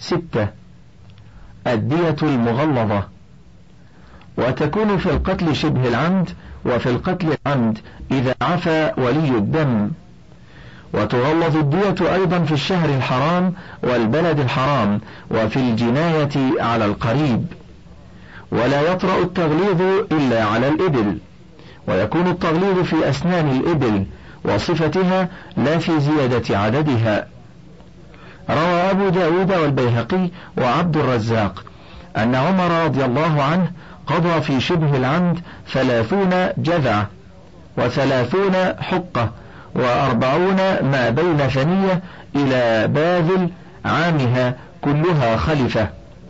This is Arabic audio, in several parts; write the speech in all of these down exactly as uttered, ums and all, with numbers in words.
ستة. الدية المغلظة، وتكون في القتل شبه العمد، وفي القتل العمد إذا عفى ولي الدم. وتغلظ الدية أيضا في الشهر الحرام والبلد الحرام، وفي الجناية على القريب. ولا يطرأ التغليظ إلا على الإبل، ويكون التغليظ في أسنان الإبل وصفتها لا في زيادة عددها. روى أبو داود والبيهقي وعبد الرزاق أن عمر رضي الله عنه قضى في شبه العمد ثلاثون جذعة، وثلاثون حقة، وأربعون ما بين ثنية إلى باذل عامها كلها خلفة.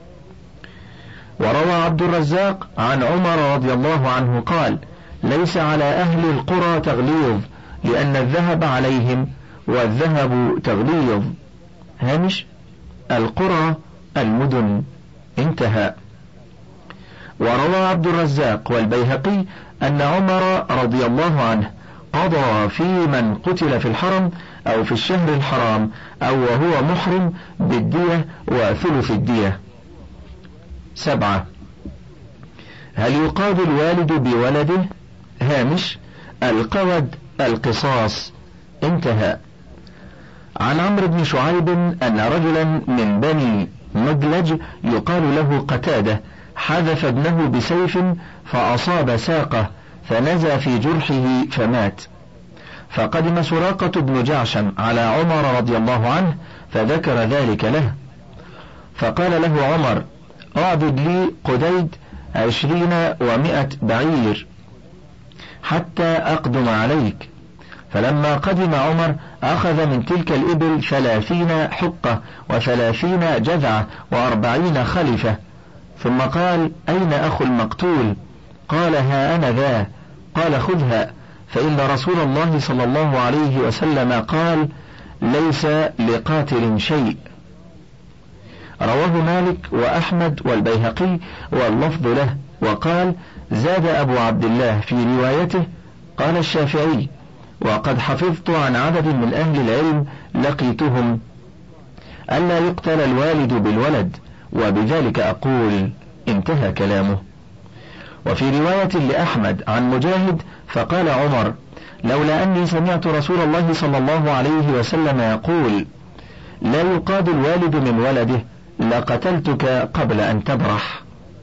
وروى عبد الرزاق عن عمر رضي الله عنه قال: ليس على أهل القرى تغليظ، لأن الذهب عليهم، والذهب تغليظ. هامش: القرى المدن. انتهى. وروى عبد الرزاق والبيهقي أن عمر رضي الله عنه قضى في من قتل في الحرم أو في الشهر الحرام أو وهو محرم بالدية وثلث الدية. سبعة. هل يقاد الوالد بولده؟ هامش: القود القصاص. انتهى. عن عمرو بن شعيب أن رجلا من بني مدلج يقال له قتادة حذف ابنه بسيف فأصاب ساقه فنزى في جرحه فمات. فقدم سراقة بن جعشم على عمر رضي الله عنه فذكر ذلك له، فقال له عمر: اعدد لي قديد عشرين ومائة بعير حتى أقدم عليك. فلما قدم عمر أخذ من تلك الإبل ثلاثين حقة وثلاثين جذعة وأربعين خلفة، ثم قال: أين أخو المقتول؟ قال: ها أنا ذا. قال: خذها، فإن رسول الله صلى الله عليه وسلم قال: ليس لقاتل شيء. رواه مالك وأحمد والبيهقي واللفظ له، وقال: زاد أبو عبد الله في روايته. قال الشافعي: وقد حفظت عن عدد من أهل العلم لقيتهم ألا يقتل الوالد بالولد، وبذلك أقول. انتهى كلامه. وفي رواية لأحمد عن مجاهد فقال عمر: لولا أني سمعت رسول الله صلى الله عليه وسلم يقول: لا يقاد الوالد من ولده لقتلتك قبل أن تبرح.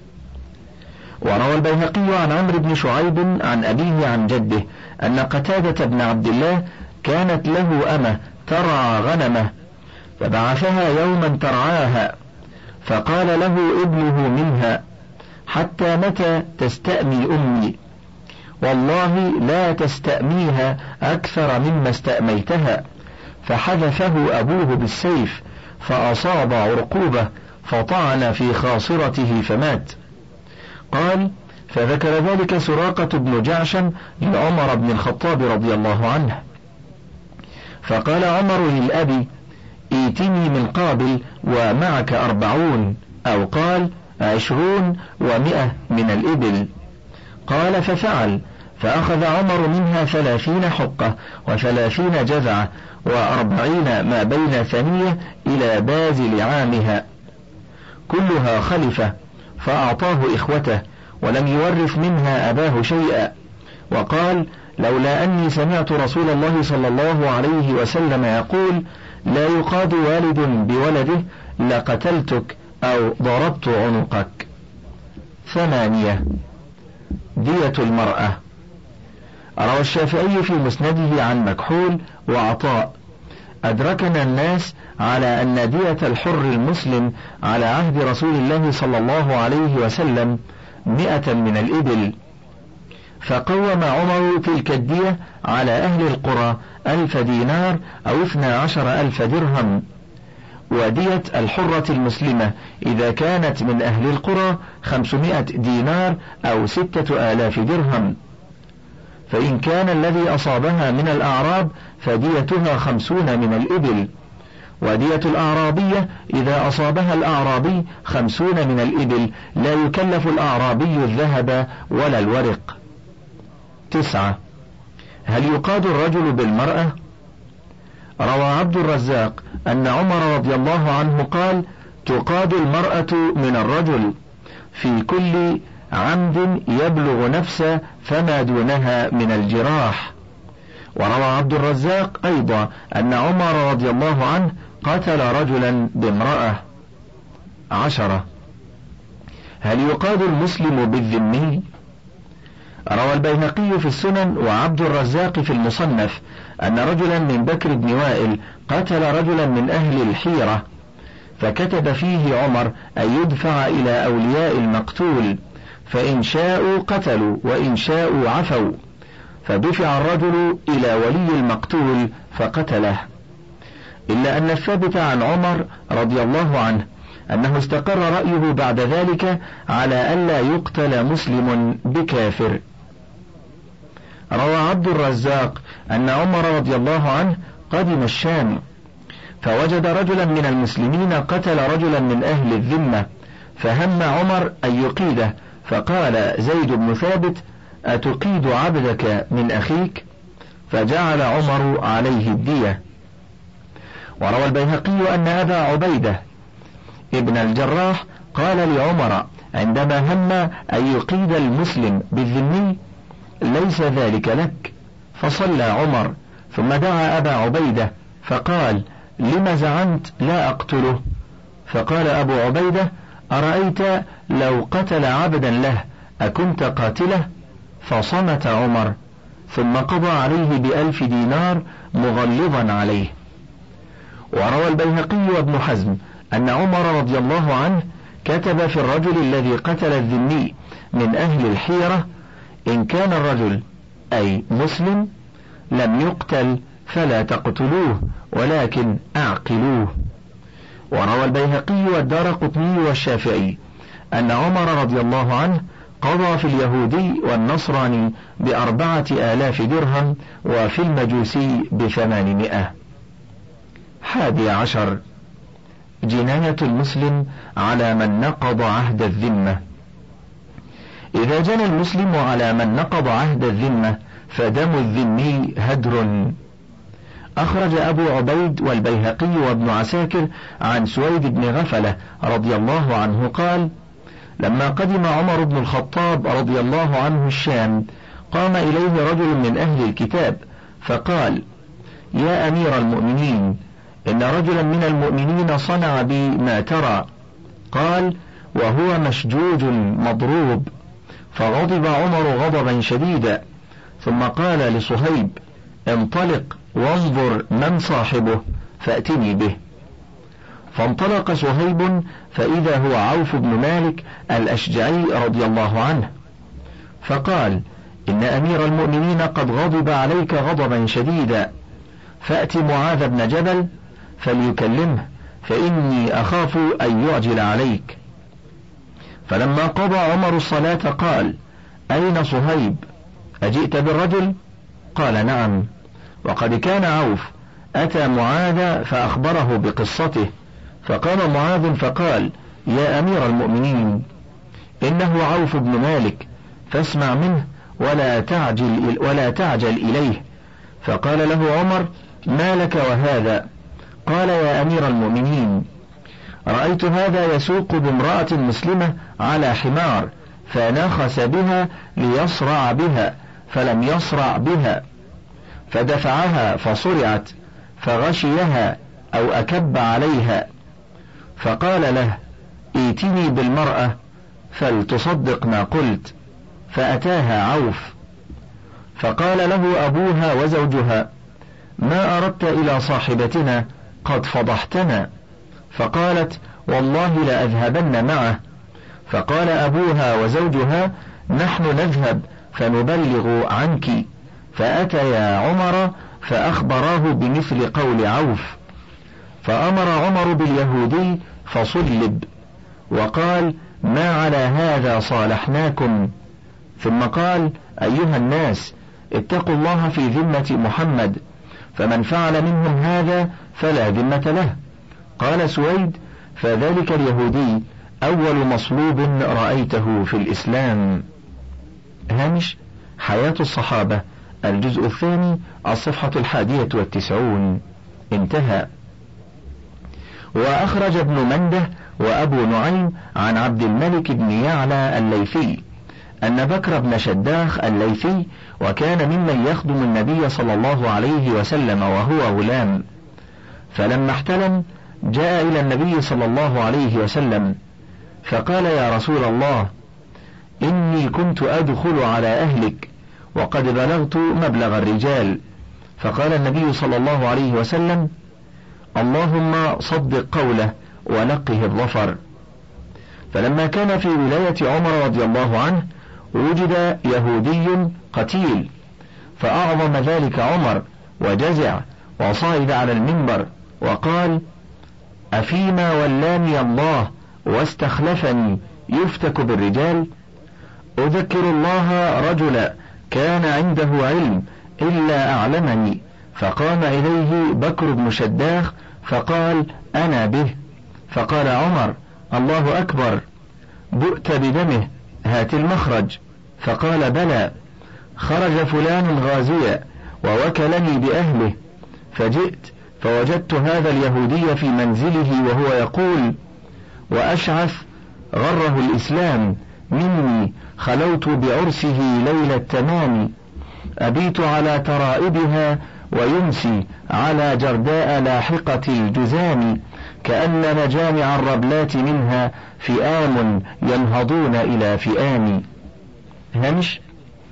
وروى البيهقي عن عمرو بن شعيب عن أبيه عن جده أن قتادة بن عبد الله كانت له أمة ترعى غنمه، فبعثها يوما ترعاها، فقال له ابنه منها: حتى متى تستأمي أمي؟ والله لا تستأميها أكثر مما استأميتها. فحذفه أبوه بالسيف فأصاب عرقوبة فطعن في خاصرته فمات. قال: فذكر ذلك سراقة بن جعشم لعمر بن الخطاب رضي الله عنه، فقال عمر للأبي: ائتني من قابل ومعك أربعون، أو قال عشرون ومئة من الإبل. قال: ففعل، فأخذ عمر منها ثلاثين حقة وثلاثين جذعة وأربعين ما بين ثنية إلى بازل عامها كلها خلفة، فأعطاه إخوته، ولم يورث منها أباه شيئا. وقال: لولا أني سمعت رسول الله صلى الله عليه وسلم يقول: لا يقاد والد بولده لقتلتك أو ضربت عنقك. ثمانية. دية المرأة. روى الشافعي في مسنده عن مكحول وعطاء: أدركنا الناس على أن دية الحر المسلم على عهد رسول الله صلى الله عليه وسلم مئة من الإبل، فقوم عمر تلك الدية على أهل القرى ألف دينار أو اثنى عشر ألف درهم. ودية الحرة المسلمة إذا كانت من أهل القرى خمسمائة دينار أو ستة آلاف درهم. فإن كان الذي أصابها من الأعراب فديتها خمسون من الإبل. ودية الأعرابية إذا أصابها الأعرابي خمسون من الإبل، لا يكلف الأعرابي الذهب ولا الورق. تسعة. هل يقاد الرجل بالمرأة؟ روى عبد الرزاق أن عمر رضي الله عنه قال: تقاد المرأة من الرجل في كل عمد يبلغ نفسه فما دونها من الجراح. وروى عبد الرزاق أيضا أن عمر رضي الله عنه قتل رجلا بامرأة. عشرة. هل يقاد المسلم بالذمي؟ روى البيهقي في السنن وعبد الرزاق في المصنف أن رجلا من بكر بن وائل قتل رجلا من أهل الحيرة، فكتب فيه عمر أن يدفع إلى أولياء المقتول، فإن شاءوا قتلوا وإن شاءوا عفوا، فدفع الرجل إلى ولي المقتول فقتله. إلا أن الثابت عن عمر رضي الله عنه أنه استقر رأيه بعد ذلك على ألا يقتل مسلم بكافر. روى عبد الرزاق أن عمر رضي الله عنه قدم الشام فوجد رجلا من المسلمين قتل رجلا من أهل الذمة، فهم عمر أن يقيده، فقال زيد بن ثابت: أتقيد عبدك من أخيك؟ فجعل عمر عليه الدية. وروى البيهقي أن أبا عبيدة ابن الجراح قال لعمر عندما هم أن يقيد المسلم بالذمي: ليس ذلك لك. فصلى عمر ثم دعا أبا عبيدة فقال: لم زعمت لا أقتله؟ فقال أبو عبيدة: أرأيت لو قتل عبدا له أكنت قاتله؟ فصمت عمر ثم قضى عليه بألف دينار مغلظا عليه. وروى البيهقي وابن حزم أن عمر رضي الله عنه كتب في الرجل الذي قتل الذمي من أهل الحيرة: إن كان الرجل أي مسلم لم يقتل فلا تقتلوه ولكن أعقلوه. وروى البيهقي والدارقطني والشافعي أن عمر رضي الله عنه قضى في اليهودي والنصراني بأربعة آلاف درهم وفي المجوسي بثمانمائة. حادي عشر. جناية المسلم على من نقض عهد الذمة. إذا جنى المسلم على من نقض عهد الذمة فدم الذمي هدر. أخرج أبو عبيد والبيهقي وابن عساكر عن سويد بن غفلة رضي الله عنه قال: لما قدم عمر بن الخطاب رضي الله عنه الشام قام إليه رجل من أهل الكتاب فقال: يا أمير المؤمنين، إن رجلا من المؤمنين صنع بي ما ترى. قال: وهو مشجوج مضروب. فغضب عمر غضبا شديدا ثم قال لصهيب: انطلق وانظر من صاحبه فأتني به. فانطلق صهيب فإذا هو عوف بن مالك الأشجعي رضي الله عنه، فقال: إن أمير المؤمنين قد غضب عليك غضبا شديدا، فأت معاذ بن جبل فليكلمه فإني أخاف أن يعجل عليك. فلما قضى عمر الصلاة قال: أين صهيب؟ أجئت بالرجل؟ قال: نعم. وقد كان عوف أتى معاذ فأخبره بقصته، فقام معاذ فقال: يا أمير المؤمنين، إنه عوف بن مالك، فاسمع منه ولا تعجل, ولا تعجل إليه. فقال له عمر: ما لك وهذا؟ قال: يا أمير المؤمنين، رأيت هذا يسوق بامرأة مسلمة على حمار فنخس بها ليصرع بها فلم يصرع بها، فدفعها فصرعت فغشيها أو أكب عليها، فقال له: ائتني بالمرأة فلتصدق ما قلت. فأتاها عوف فقال له أبوها وزوجها: ما أردت إلى صاحبتنا؟ قد فضحتنا. فقالت: والله لأذهبن معه. فقال أبوها وزوجها: نحن نذهب فنبلغ عنك. فأتيا عمر فأخبراه بمثل قول عوف، فأمر عمر باليهودي فصلب وقال: ما على هذا صالحناكم. ثم قال: أيها الناس، اتقوا الله في ذمة محمد، فمن فعل منهم هذا فلا ذمة له. قال سويد: فذلك اليهودي أول مصلوب رأيته في الإسلام. هامش حياة الصحابة، الجزء الثاني، الصفحة الحادية والتسعون. انتهى. وأخرج ابن منده وأبو نعيم عن عبد الملك بن يعلى الليثي أن بكر بن شداخ الليثي وكان ممن يخدم النبي صلى الله عليه وسلم وهو غلام، فلما احتلم جاء إلى النبي صلى الله عليه وسلم فقال: يا رسول الله، إني كنت أدخل على أهلك وقد بلغت مبلغ الرجال. فقال النبي صلى الله عليه وسلم: اللهم صدق قوله ونقه الظفر. فلما كان في ولاية عمر رضي الله عنه وجد يهودي قتيل، فأعظم ذلك عمر وجزع وصعد على المنبر وقال: أفيما ولاني الله واستخلفني يفتك بالرجال؟ أذكر الله رجلا كان عنده علم إلا أعلمني. فقام إليه بكر بن شداخ فقال: أنا به. فقال عمر: الله أكبر، بؤت بدمه، هات المخرج. فقال: بلى، خرج فلان غازيا ووكلني بأهله، فجئت فوجدت هذا اليهودي في منزله وهو يقول: وأشعث غره الإسلام مني خلوت بعرسه ليلة التمام، أبيت على ترائبها ويمسي على جرداء لاحقة الجزام، كأن مجامع الربلات منها فئام ينهضون إلى فئام. هامش: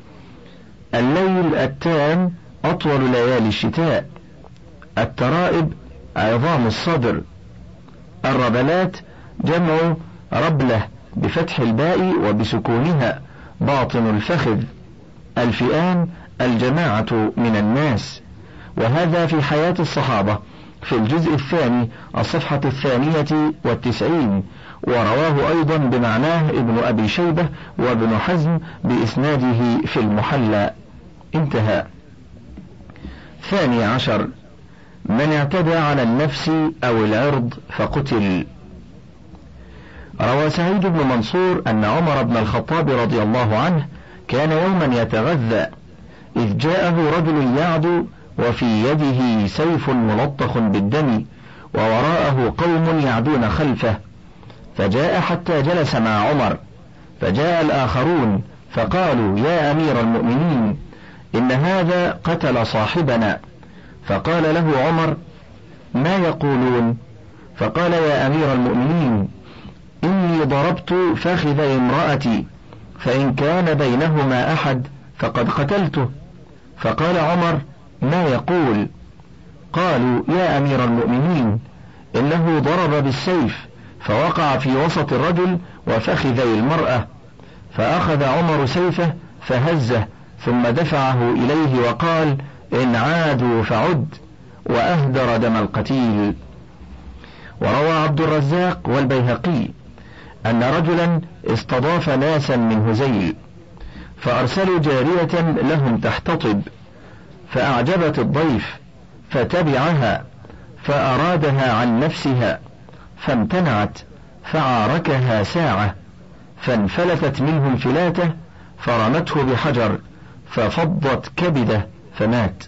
الليل التام أطول ليالي الشتاء. الترائب عظام الصدر. الربلات جمع ربلة بفتح الباء وبسكونها باطن الفخذ. الفئام الجماعة من الناس. وهذا في حياة الصحابة في الجزء الثاني الصفحة الثانية والتسعين، ورواه أيضا بمعناه ابن أبي شيبة وابن حزم بإسناده في المحلى. انتهى. ثاني عشر: من اعتدى على النفس أو العرض فقتل. روى سعيد بن منصور أن عمر بن الخطاب رضي الله عنه كان يوما يتغذى، إذ جاءه رجل يعدو وفي يده سيف ملطخ بالدم، ووراءه قوم يعدون خلفه، فجاء حتى جلس مع عمر، فجاء الآخرون فقالوا: يا أمير المؤمنين، إن هذا قتل صاحبنا. فقال له عمر: ما يقولون؟ فقال: يا أمير المؤمنين، إني ضربت فخذ امرأتي، فإن كان بينهما أحد فقد قتلته. فقال عمر: ما يقول؟ قالوا: يا أمير المؤمنين، إنه ضرب بالسيف فوقع في وسط الرجل وفخذي المرأة، فأخذ عمر سيفه فهزه ثم دفعه إليه وقال: إن عادوا فعد، وأهدر دم القتيل. وروى عبد الرزاق والبيهقي أن رجلا استضاف ناسا من هزيل، فأرسلوا جارية لهم تحتطب، فأعجبت الضيف فتبعها، فأرادها عن نفسها فامتنعت، فعاركها ساعة، فانفلتت منه انفلاته، فرمته بحجر ففضت كبده فمات.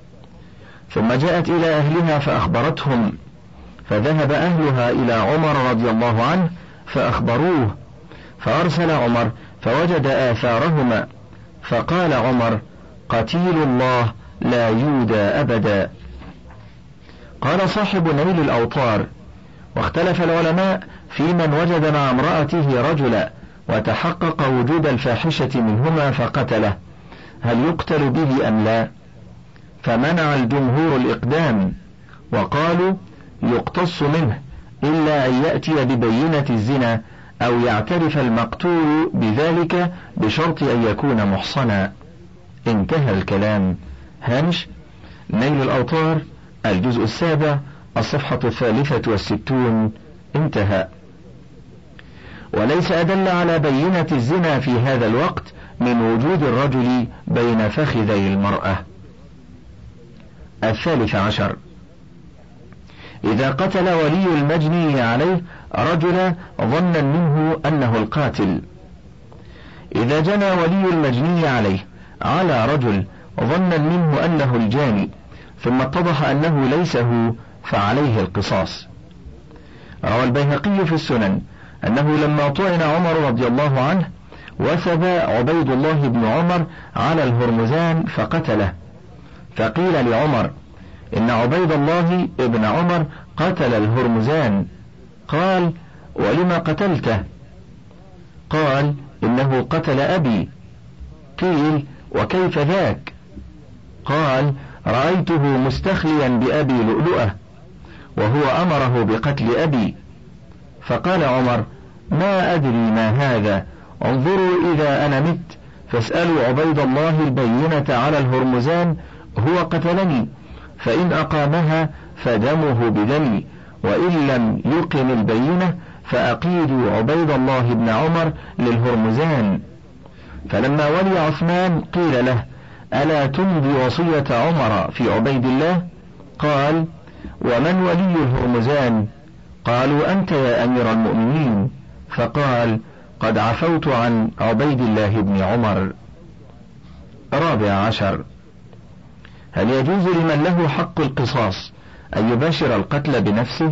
ثم جاءت إلى أهلها فأخبرتهم، فذهب أهلها إلى عمر رضي الله عنه فأخبروه، فأرسل عمر فوجد آثارهما، فقال عمر: قتيل الله لا يودى أبدا. قال صاحب نيل الأوطار: واختلف العلماء في من وجد مع امرأته رجلا وتحقق وجود الفاحشة منهما فقتله، هل يقتل به أم لا؟ فمنع الجمهور الإقدام، وقالوا: يقتص منه إلا أن يأتي ببينة الزنا أو يعترف المقتول بذلك بشرط أن يكون محصنا. انتهى الكلام. هامش: نيل الأوطار الجزء السابع الصفحة الثالثة والستون. انتهى. وليس أدل على بينة الزنا في هذا الوقت من وجود الرجل بين فخذي المرأة. الثالث عشر: إذا قتل ولي المجني عليه رجلا ظنا منه أنه القاتل. إذا جنى ولي المجني عليه على رجل ظنا منه أنه الجاني، ثم اتضح أنه ليس هو، فعليه القصاص. روى البيهقي في السنن أنه لما طعن عمر رضي الله عنه وثب عبيد الله بن عمر على الهرمزان فقتله، فقيل لعمر إن عبيد الله بن عمر قتل الهرمزان، قال ولما قتلته؟ قال إنه قتل أبي. قيل وكيف ذاك؟ قال رأيته مستخليا بأبي لؤلؤة وهو أمره بقتل أبي. فقال عمر ما أدري ما هذا، انظروا إذا أنا مت فاسألوا عبيد الله البينة على الهرمزان، هو قتلني، فإن أقامها فدمه بدمي، وإن لم يقم البينة فأقيدوا عبيد الله بن عمر للهرمزان. فلما ولي عثمان قيل له ألا تمضي وصية عمر في عبيد الله؟ قال ومن ولي الهرمزان؟ قالوا أنت يا أمير المؤمنين. فقال قد عفوت عن عبيد الله بن عمر. رابع عشر: هل يجوز لمن له حق القصاص أن يباشر القتل بنفسه؟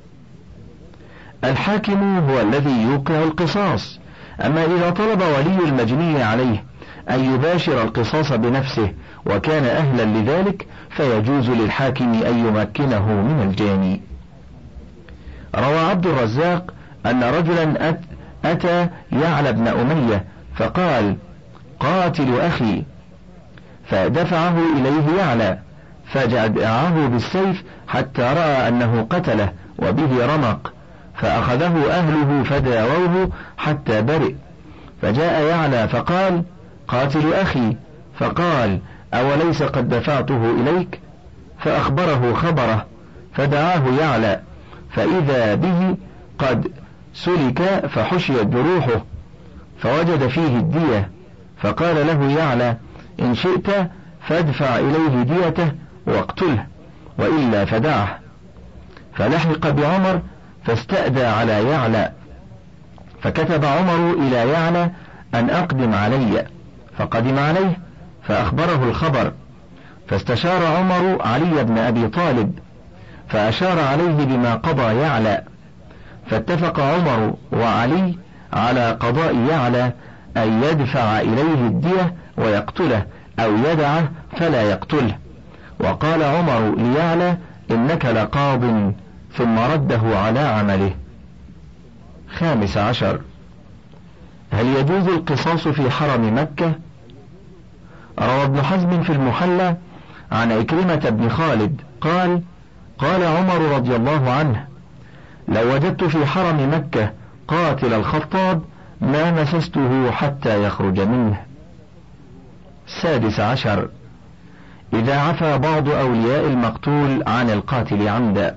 الحاكم هو الذي يوقع القصاص، أما إذا طلب ولي المجني عليه أن يباشر القصاص بنفسه وكان أهلا لذلك فيجوز للحاكم أن يمكنه من الجاني. روى عبد الرزاق أن رجلا أت أتى يعلى بن أمية فقال قاتل أخي، فدفعه إليه يعلى فجدعه بالسيف حتى رأى أنه قتله وبه رمق، فأخذه أهله فداووه حتى برئ. فجاء يعلى فقال قاتل أخي، فقال أوليس قد دفعته إليك؟ فأخبره خبره، فدعاه يعلى فإذا به قد سلك فحشيت جروحه، فوجد فيه الدية، فقال له يعلى إن شئت فادفع إليه ديته واقتله، وإلا فدعه. فلحق بعمر فاستأدى على يعلى، فكتب عمر إلى يعلى أن أقدم علي، فقدم عليه فأخبره الخبر، فاستشار عمر علي بن أبي طالب فأشار عليه بما قضى يعلى، فاتفق عمر وعلي على قضاء يعلى أن يدفع إليه الدية ويقتله أو يدعه فلا يقتله. وقال عمر ليعلى إنك لقاض، ثم رده على عمله. خامس عشر: هل يجوز القصاص في حرم مكة؟ روى ابن حزم في المحلى عن عكرمة بن خالد قال قال عمر رضي الله عنه لو وجدت في حرم مكة قاتل الخطاب ما مسسته حتى يخرج منه. السادس عشر: إذا عفى بعض أولياء المقتول عن القاتل عمدا.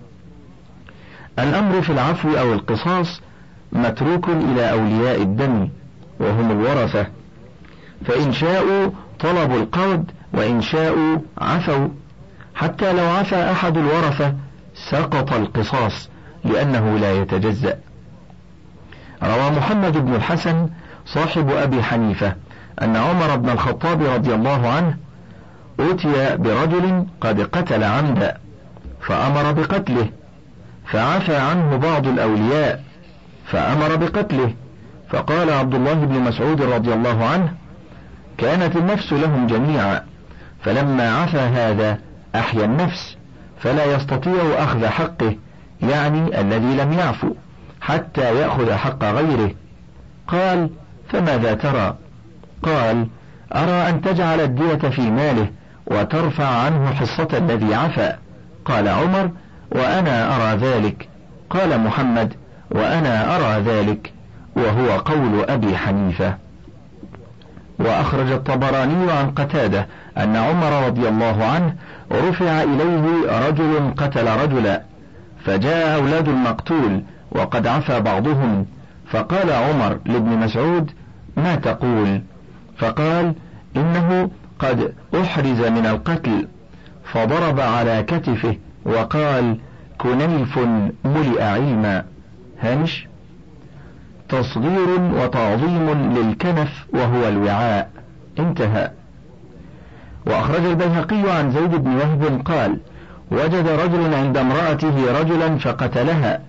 الأمر في العفو أو القصاص متروك إلى أولياء الدم وهم الورثة، فإن شاءوا طلبوا القود وإن شاءوا عفوا، حتى لو عفى أحد الورثة سقط القصاص لأنه لا يتجزأ. روى محمد بن الحسن صاحب أبي حنيفة أن عمر بن الخطاب رضي الله عنه أتي برجل قد قتل عمدا فأمر بقتله، فعفى عنه بعض الأولياء فأمر بقتله، فقال عبد الله بن مسعود رضي الله عنه كانت النفس لهم جميعا، فلما عفى هذا أحيا النفس فلا يستطيع أخذ حقه، يعني الذي لم يعفو، حتى يأخذ حق غيره. قال فماذا ترى؟ قال أرى أن تجعل الدية في ماله وترفع عنه حصة الذي عفى. قال عمر وأنا أرى ذلك. قال محمد وأنا أرى ذلك، وهو قول أبي حنيفة. وأخرج الطبراني عن قتادة أن عمر رضي الله عنه رفع إليه رجل قتل رجلا، فجاء أولاد المقتول وقد عفى بعضهم، فقال عمر لابن مسعود ما تقول؟ فقال إنه قد أحرز من القتل، فضرب على كتفه وقال كنيف ملئ علما. هامش: تصغير وتعظيم للكنف وهو الوعاء. انتهى. وأخرج البيهقي عن زيد بن وهب قال وجد رجل عند امرأته رجلا فقتلها،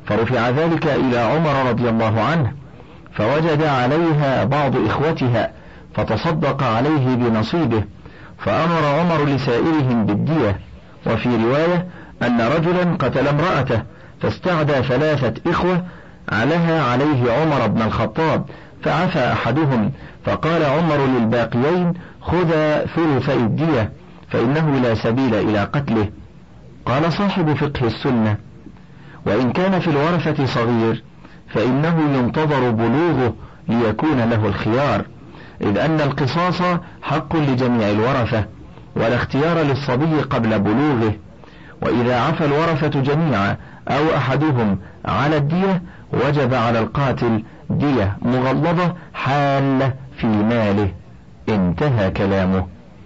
فرفع ذلك إلى عمر رضي الله عنه، فوجد عليها بعض إخوتها فتصدق عليه بنصيبه، فأمر عمر لسائرهم بالدية. وفي رواية أن رجلا قتل امرأته فاستعدى ثلاثة إخوة علها عليه عمر بن الخطاب، فعفى أحدهم، فقال عمر للباقيين: خذا ثلثي الدية فإنه لا سبيل إلى قتله. قال صاحب فقه السنة: وإن كان في الورثة صغير فإنه ينتظر بلوغه ليكون له الخيار، إذ أن القصاص حق لجميع الورثة، ولا اختيار للصبي قبل بلوغه. وإذا عفى الورثة جميعا أو أحدهم على الدية وجب على القاتل دية مغلظة حالة في ماله. انتهى كلامه.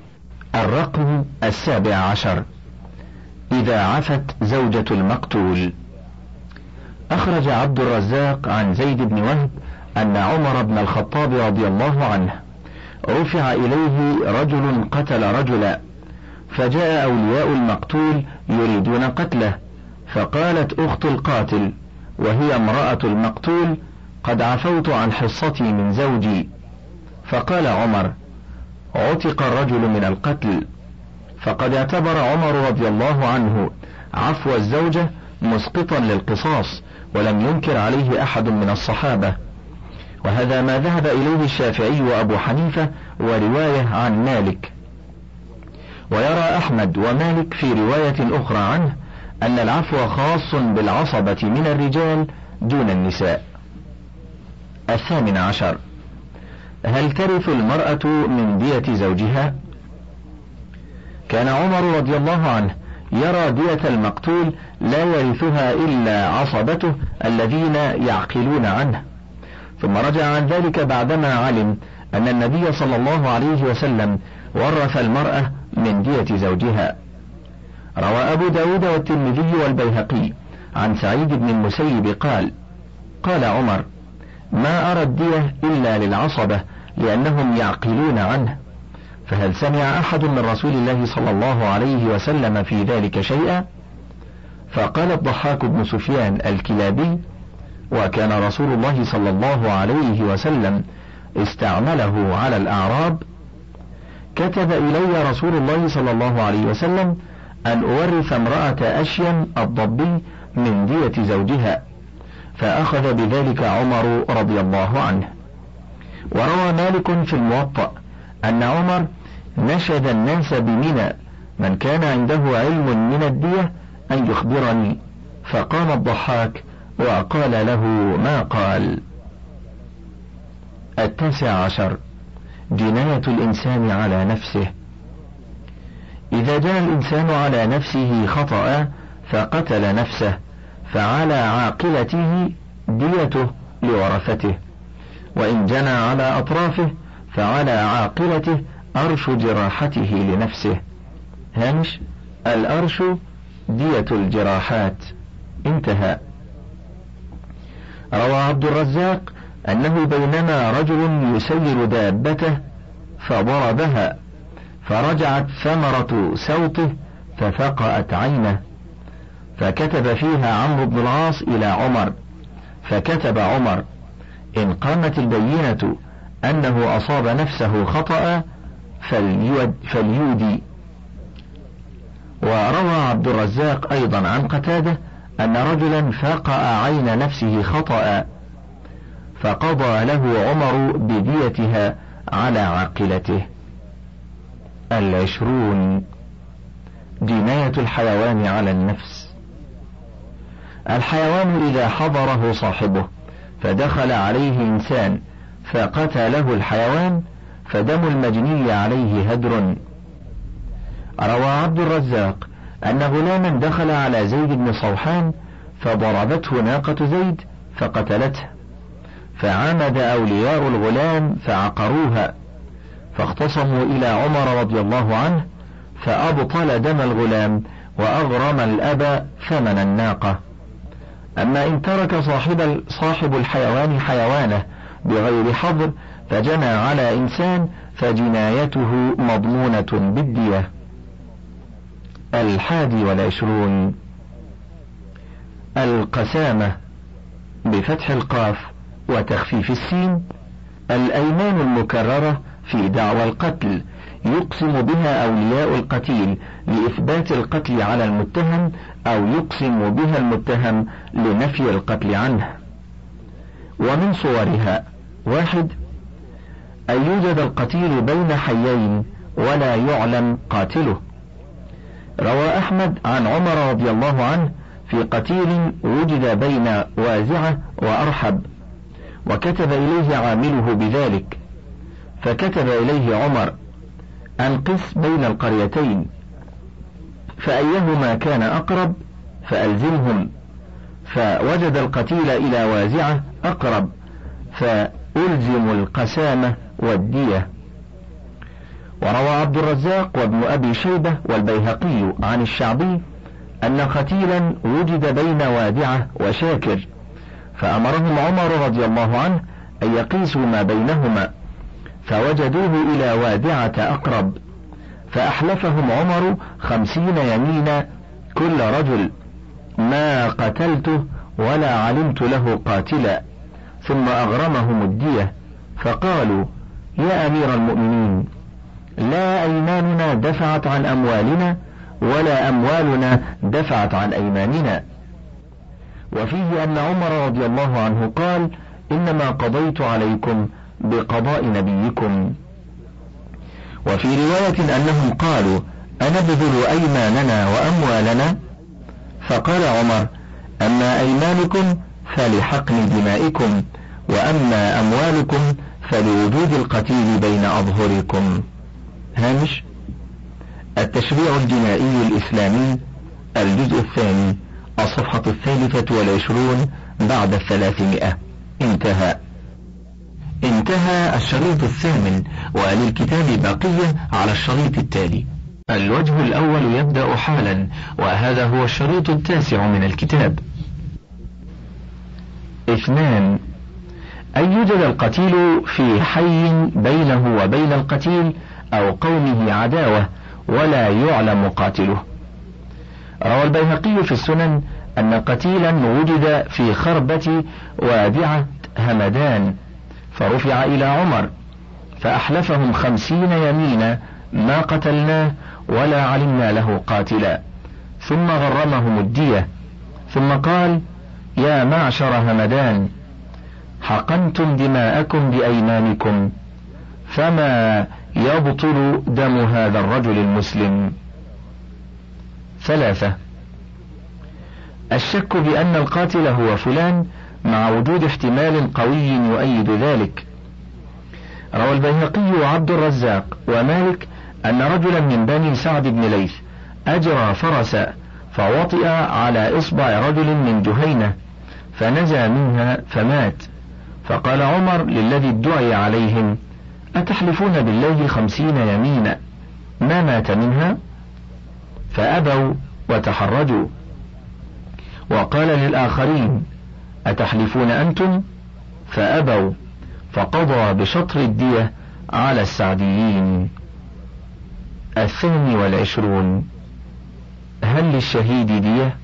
الرقم السابع عشر: إذا عفت زوجة المقتول. أخرج عبد الرزاق عن زيد بن وهب أن عمر بن الخطاب رضي الله عنه رفع إليه رجل قتل رجلا، فجاء أولياء المقتول يريدون قتله، فقالت أخت القاتل وهي امرأة المقتول: قد عفوت عن حصتي من زوجي. فقال عمر: عتق الرجل من القتل. فقد اعتبر عمر رضي الله عنه عفو الزوجة مسقطا للقصاص، ولم ينكر عليه أحد من الصحابة، وهذا ما ذهب إليه الشافعي وأبو حنيفة ورواية عن مالك. ويرى أحمد ومالك في رواية أخرى عنه أن العفو خاص بالعصبة من الرجال دون النساء. الثامن عشر: هل ترث المرأة من دية زوجها؟ كان عمر رضي الله عنه يرى دية المقتول لا يرثها إلا عصبته الذين يعقلون عنه، ثم رجع عن ذلك بعدما علم أن النبي صلى الله عليه وسلم ورث المرأة من دية زوجها. روى أبو داود والترمذي والبيهقي عن سعيد بن المسيب قال: قال عمر: ما أرى الدية إلا للعصبة لأنهم يعقلون عنه، فهل سمع أحد من رسول الله صلى الله عليه وسلم في ذلك شيئا؟ فقال الضحاك بن سفيان الكلابي: وكان رسول الله صلى الله عليه وسلم استعمله على الأعراب. كتب إلي رسول الله صلى الله عليه وسلم أن أورث امرأة أشيم الضبي من دية زوجها، فأخذ بذلك عمر رضي الله عنه. وروى مالك في الموطأ أن عمر نشد الناس بمنى: من كان عنده علم من الدية أن يخبرني، فقام الضحاك وقال له ما قال. التاسع عشر: جناية الإنسان على نفسه. إذا جنى الإنسان على نفسه خطأ فقتل نفسه، فعلى عاقلته ديته لورثته، وإن جنى على أطرافه فعلى عاقلته أرش جراحته لنفسه. هامش: الأرش دية الجراحات. انتهى. روى عبد الرزاق أنه بينما رجل يسير دابته فضربها فرجعت ثمرة سوطه ففقأت عينه، فكتب فيها عمرو بن العاص إلى عمر، فكتب عمر: إن قامت البينة أنه أصاب نفسه خطأ فليودي. وروى عبد الرزاق أيضا عن قتادة أن رجلا فقأ عين نفسه خطأ فقضى له عمر بديتها على عاقلته. العشرون: جناية الحيوان على النفس. الحيوان إذا حضره صاحبه فدخل عليه إنسان فقتله الحيوان فدم المجني عليه هدر. روى عبد الرزاق أن غلاما دخل على زيد بن صوحان فضربته ناقة زيد فقتلته، فعمد أولياء الغلام فعقروها، فاختصموا إلى عمر رضي الله عنه فأبطل دم الغلام وأغرم الأب ثمن الناقة. أما إن ترك صاحب, صاحب الحيوان حيوانه بغير حظر فجنى على إنسان فجنايته مضمونة بالدية. الحادي والعشرون: القسامة بفتح القاف وتخفيف السين، الأيمان المكررة في دعوى القتل يقسم بها أولياء القتيل لإثبات القتل على المتهم، أو يقسم بها المتهم لنفي القتل عنه. ومن صورها: واحد، أن يوجد القتيل بين حيين ولا يعلم قاتله. روى أحمد عن عمر رضي الله عنه في قتيل وجد بين وازعة وأرحب، وكتب إليه عامله بذلك، فكتب إليه عمر: أنقص بين القريتين، فأيهما كان أقرب فألزمهم، فوجد القتيل إلى وازعة أقرب فألزم القسامة والدية. وروى عبد الرزاق وابن أبي شيبة والبيهقي عن الشعبي أن قتيلا وجد بين وادعة وشاكر، فأمرهم عمر رضي الله عنه أن يقيسوا ما بينهما، فوجدوه إلى وادعة أقرب، فأحلفهم عمر خمسين يمينا كل رجل: ما قتلته ولا علمت له قاتلا، ثم أغرمهم الدية، فقالوا: يا أمير المؤمنين، لا أيماننا دفعت عن أموالنا ولا أموالنا دفعت عن أيماننا. وفيه أن عمر رضي الله عنه قال: إنما قضيت عليكم بقضاء نبيكم. وفي رواية أنهم قالوا: أنبذل أيماننا وأموالنا؟ فقال عمر: أما أيمانكم فلحقن دمائكم، وأما أموالكم فلوجود القتيل بين أظهركم. هامش: التشريع الجنائي الإسلامي، الجزء الثاني، الصفحة الثالثة والعشرون بعد الثلاثمائة. انتهى. انتهى الشريط الثامن، وللكتاب بقية على الشريط التالي. الوجه الأول يبدأ حالا، وهذا هو الشريط التاسع من الكتاب. اثنان، أن يوجد القتيل في حي بينه وبين القتيل أو قومه عداوة ولا يعلم قاتله. روى البيهقي في السنن أن قتيلا وجد في خربة وادعة همدان، فرفع إلى عمر فأحلفهم خمسين يمينا: ما قتلناه ولا علمنا له قاتلا، ثم غرمهم الدية، ثم قال: يا معشر همدان، حقنتم دماءكم بأيمانكم، فما يبطل دم هذا الرجل المسلم. ثلاثة، الشك بأن القاتل هو فلان مع وجود احتمال قوي يؤيد ذلك. روى البيهقي وعبد الرزاق ومالك أن رجلا من بني سعد بن ليث أجرى فرسا فوطئ على إصبع رجل من جهينة فنزى منها فمات، فقال عمر للذي ادعي عليهم: أتحلفون بالله خمسين يمينا ما مات منها؟ فأبوا وتحرجوا. وقال للآخرين: أتحلفون أنتم؟ فأبوا، فقضى بشطر الدية على السعديين. الثاني والعشرون، هل للشهيد دية؟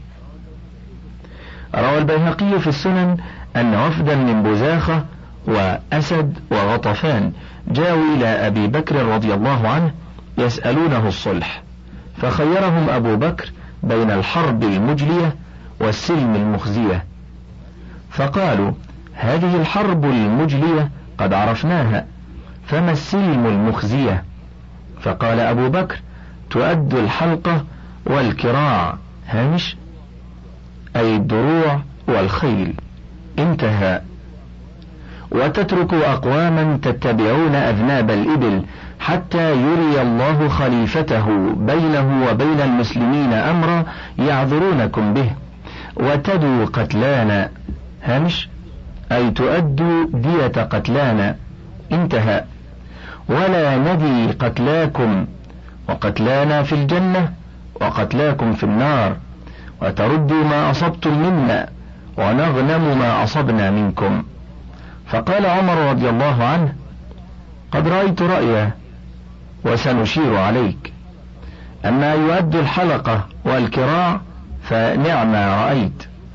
روى البيهقي في السنن أن وفدا من بزاخة وأسد وغطفان جاءوا إلى أبي بكر رضي الله عنه يسألونه الصلح، فخيرهم أبو بكر بين الحرب المجلية والسلم المخزية، فقالوا: هذه الحرب المجلية قد عرفناها، فما السلم المخزية؟ فقال أبو بكر: تؤد الحلقة والكراع، هامش، أي الدروع والخيل. انتهى. وتترك أقواما تتبعون أذناب الإبل حتى يري الله خليفته بينه وبين المسلمين أمرا يعذرونكم به، وتدوا قتلانا، هامش، أي تؤدوا دية قتلانا. انتهى. ولا ندي قتلاكم، وقتلانا في الجنة وقتلاكم في النار، وتردوا ما أصبتم منا ونغنم ما أصبنا منكم. فقال عمر رضي الله عنه: قد رأيت رأيا وسنشير عليك، أما يؤد الحلقة والكراع فنعم رأيت.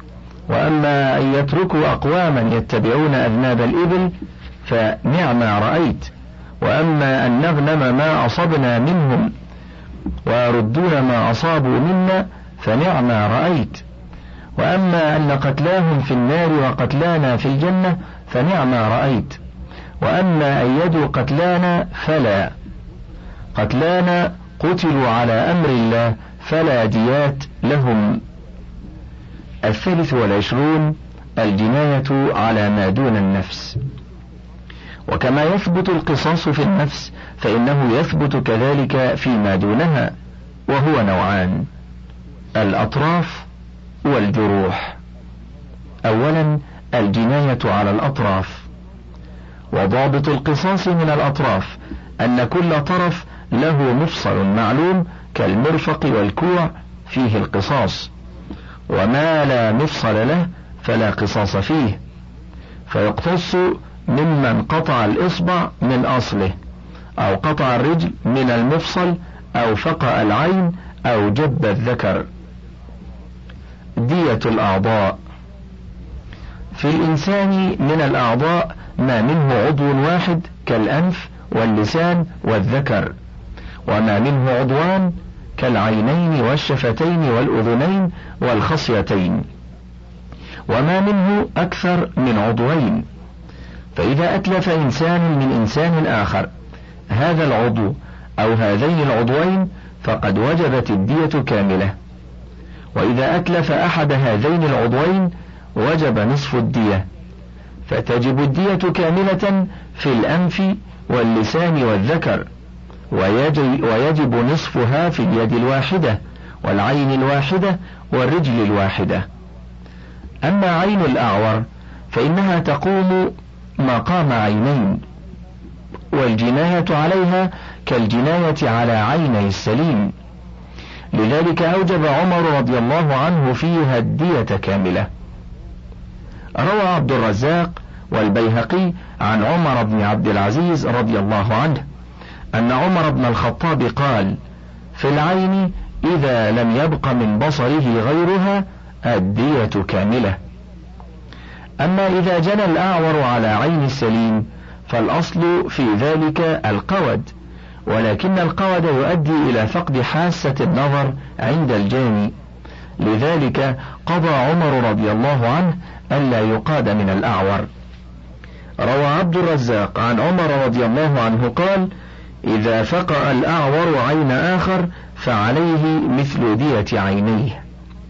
وأما أن يتركوا أقواما يتبعون أذناب الإبل فنعما رأيت، وأما أن نغنم ما أصبنا منهم ويردون ما أصابوا منا فنعما رأيت، وأما أن قتلاهم في النار وقتلانا في الجنة فنعما رأيت، وأما أن يدوا قتلانا فلا، قتلانا قتلوا على أمر الله فلا ديات لهم. الثالث والعشرون الجناية على ما دون النفس. وكما يثبت القصاص في النفس فإنه يثبت كذلك فيما دونها، وهو نوعان: الأطراف والجروح. أولا الجناية على الأطراف. وضابط القصاص من الأطراف أن كل طرف له مفصل معلوم كالمرفق والكوع فيه القصاص، وما لا مفصل له فلا قصاص فيه، فيقتص ممن قطع الإصبع من أصله، أو قطع الرجل من المفصل، أو فقأ العين، أو جب الذكر. دية الأعضاء. في الإنسان من الأعضاء ما منه عضو واحد كالأنف واللسان والذكر، وما منه عضوان كالعينين والشفتين والأذنين والخصيتين، وما منه أكثر من عضوين. فإذا أتلف إنسان من إنسان آخر هذا العضو أو هذين العضوين فقد وجبت الدية كاملة، وإذا أتلف أحد هذين العضوين وجب نصف الدية، فتجب الدية كاملة في الأنف واللسان والذكر، ويجب نصفها في اليد الواحدة والعين الواحدة والرجل الواحدة. أما عين الأعور فإنها تقوم مقام عينين، والجناية عليها كالجناية على عيني السليم، لذلك أوجب عمر رضي الله عنه فيها الدية كاملة. روى عبد الرزاق والبيهقي عن عمر بن عبد العزيز رضي الله عنه أن عمر بن الخطاب قال: في العين إذا لم يبق من بصره غيرها الدية كاملة. أما إذا جنى الأعور على عين السليم فالأصل في ذلك القود، ولكن القود يؤدي إلى فقد حاسة النظر عند الجاني، لذلك قضى عمر رضي الله عنه ألا يقاد من الأعور. روى عبد الرزاق عن عمر رضي الله عنه قال: إذا فقأ الأعور عين آخر فعليه مثل دية عينيه.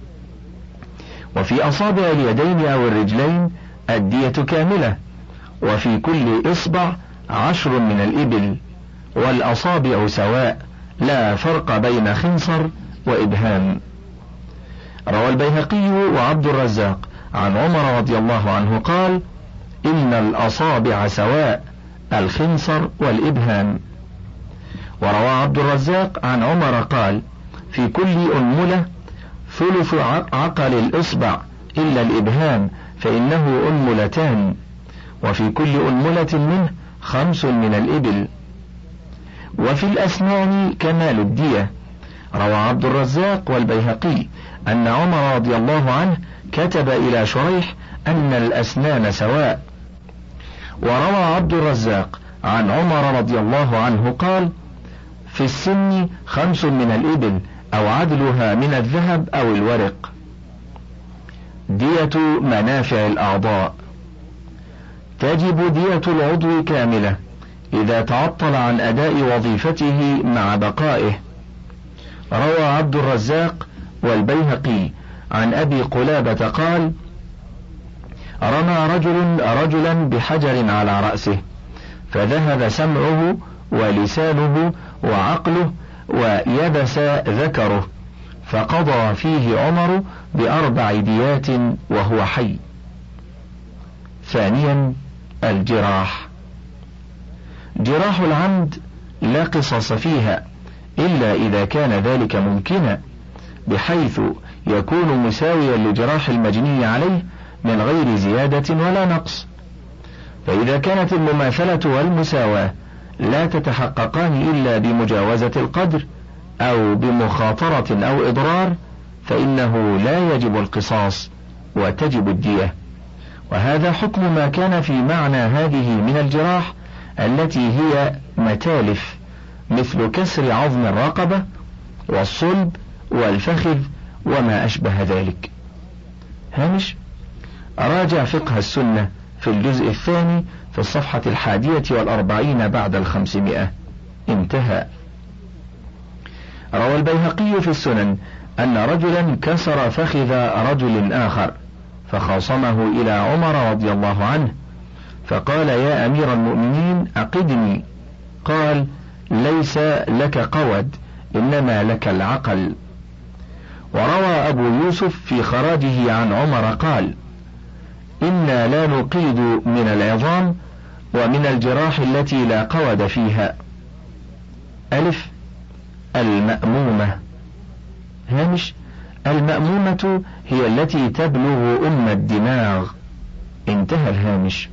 وفي أصابع اليدين أو الرجلين الدية كاملة، وفي كل إصبع عشر من الإبل، والأصابع سواء لا فرق بين خنصر وإبهام. روى البيهقي وعبد الرزاق عن عمر رضي الله عنه قال: إن الأصابع سواء الخنصر والإبهام. وروى عبد الرزاق عن عمر قال: في كل أنملة ثلث عقل الإصبع إلا الإبهام فإنه أنملتان، وفي كل أنملة منه خمس من الإبل. وفي الأسنان كمال الدية. روى عبد الرزاق والبيهقي أن عمر رضي الله عنه كتب إلى شريح أن الأسنان سواء. وروى عبد الرزاق عن عمر رضي الله عنه قال: في السن خمس من الإبل أو عدلها من الذهب أو الورق. دية منافع الأعضاء. تجب دية العضو كاملة إذا تعطل عن أداء وظيفته مع بقائه. روى عبد الرزاق والبيهقي عن أبي قلابة قال: رمى رجل رجلا بحجر على رأسه فذهب سمعه ولسانه وعقله ويبس ذكره، فقضى فيه عمر بأربع ديات وهو حي. ثانيا الجراح. جراح العمد لا قصاص فيها إلا إذا كان ذلك ممكنا، بحيث يكون مساويا لجراح المجني عليه من غير زيادة ولا نقص. فإذا كانت المماثلة والمساواة لا تتحققان إلا بمجاوزة القدر أو بمخاطرة أو إضرار فإنه لا يجب القصاص، وتجب الدية. وهذا حكم ما كان في معنى هذه من الجراح التي هي متالف، مثل كسر عظم الرقبة والصلب والفخذ وما أشبه ذلك. هامش: راجع فقه السنة في الجزء الثاني في الصفحة الحادية والأربعين بعد الخمسمائة. انتهى. روى البيهقي في السنن أن رجلا كسر فخذ رجل آخر فخاصمه إلى عمر رضي الله عنه فقال: يا أمير المؤمنين أقدني. قال: ليس لك قود، إنما لك العقل. وروى أبو يوسف في خراجه عن عمر قال: إنا لا نقيد من العظام ومن الجراح التي لا قود فيها. ألف: المأمومة. هامش: المأمومة هي التي تبلغ أم الدماغ. انتهى الهامش.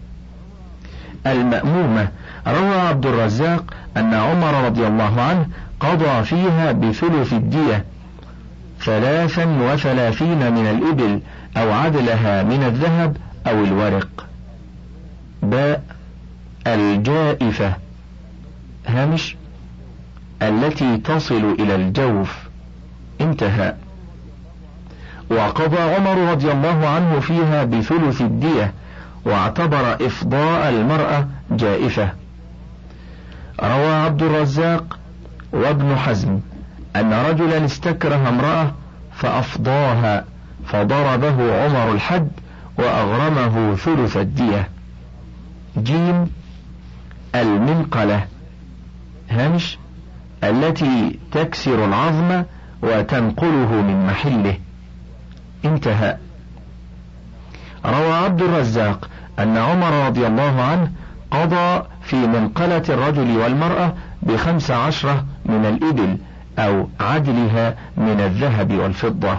المأمومة روى عبد الرزاق أن عمر رضي الله عنه قضى فيها بثلث الدية، ثلاثا وثلاثين من الإبل أو عدلها من الذهب أو الورق. باء: الجائفة. هامش: التي تصل إلى الجوف. انتهى. وقضى عمر رضي الله عنه فيها بثلث الدية، واعتبر إفضاء المرأة جائفة. روى عبد الرزاق وابن حزم أن رجلا استكره امرأة فأفضاها فضربه عمر الحد وأغرمه ثلث الدية. جيم: المنقلة. هامش: التي تكسر العظم وتنقله من محله. انتهى. روى عبد الرزاق أن عمر رضي الله عنه قضى في منقلة الرجل والمرأة بخمس عشرة من الإبل أو عدلها من الذهب والفضة.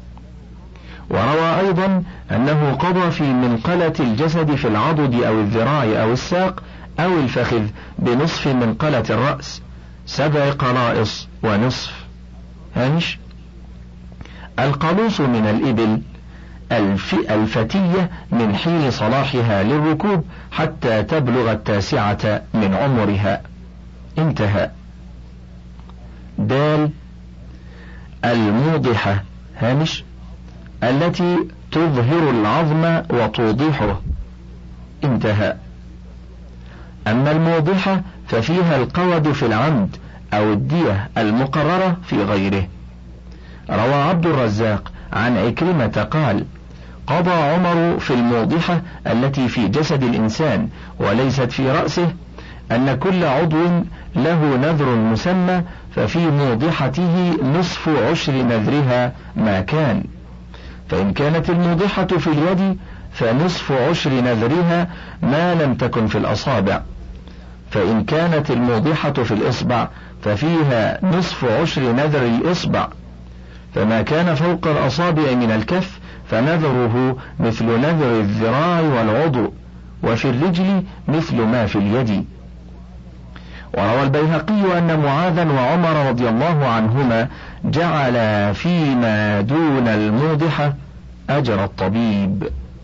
وروى أيضا أنه قضى في منقلة الجسد في العضد أو الذراع أو الساق أو الفخذ بنصف منقلة الرأس، سبع قرائص ونصف. هامش: القلوص من الإبل الف الفتية من حين صلاحها للركوب حتى تبلغ التاسعة من عمرها. انتهى. دال: الموضحة. هامش: التي تظهر العظم وتوضحه. انتهى. أما الموضحة ففيها القود في العمد أو الدية المقررة في غيره. روى عبد الرزاق عن عكرمة قال: قضى عمر في الموضحة التي في جسد الإنسان وليست في رأسه أن كل عضو له نذر مسمى، ففي موضحته نصف عشر نذرها ما كان، فإن كانت الموضحة في اليد فنصف عشر نذرها ما لم تكن في الأصابع، فإن كانت الموضحة في الإصبع ففيها نصف عشر نذر الإصبع، فما كان فوق الأصابع من الكف فنذره مثل نذر الذراع والعضو، وفي الرجل مثل ما في اليد. وروى البيهقي أن معاذا وعمر رضي الله عنهما جعل فيما دون الموضحة أجر الطبيب.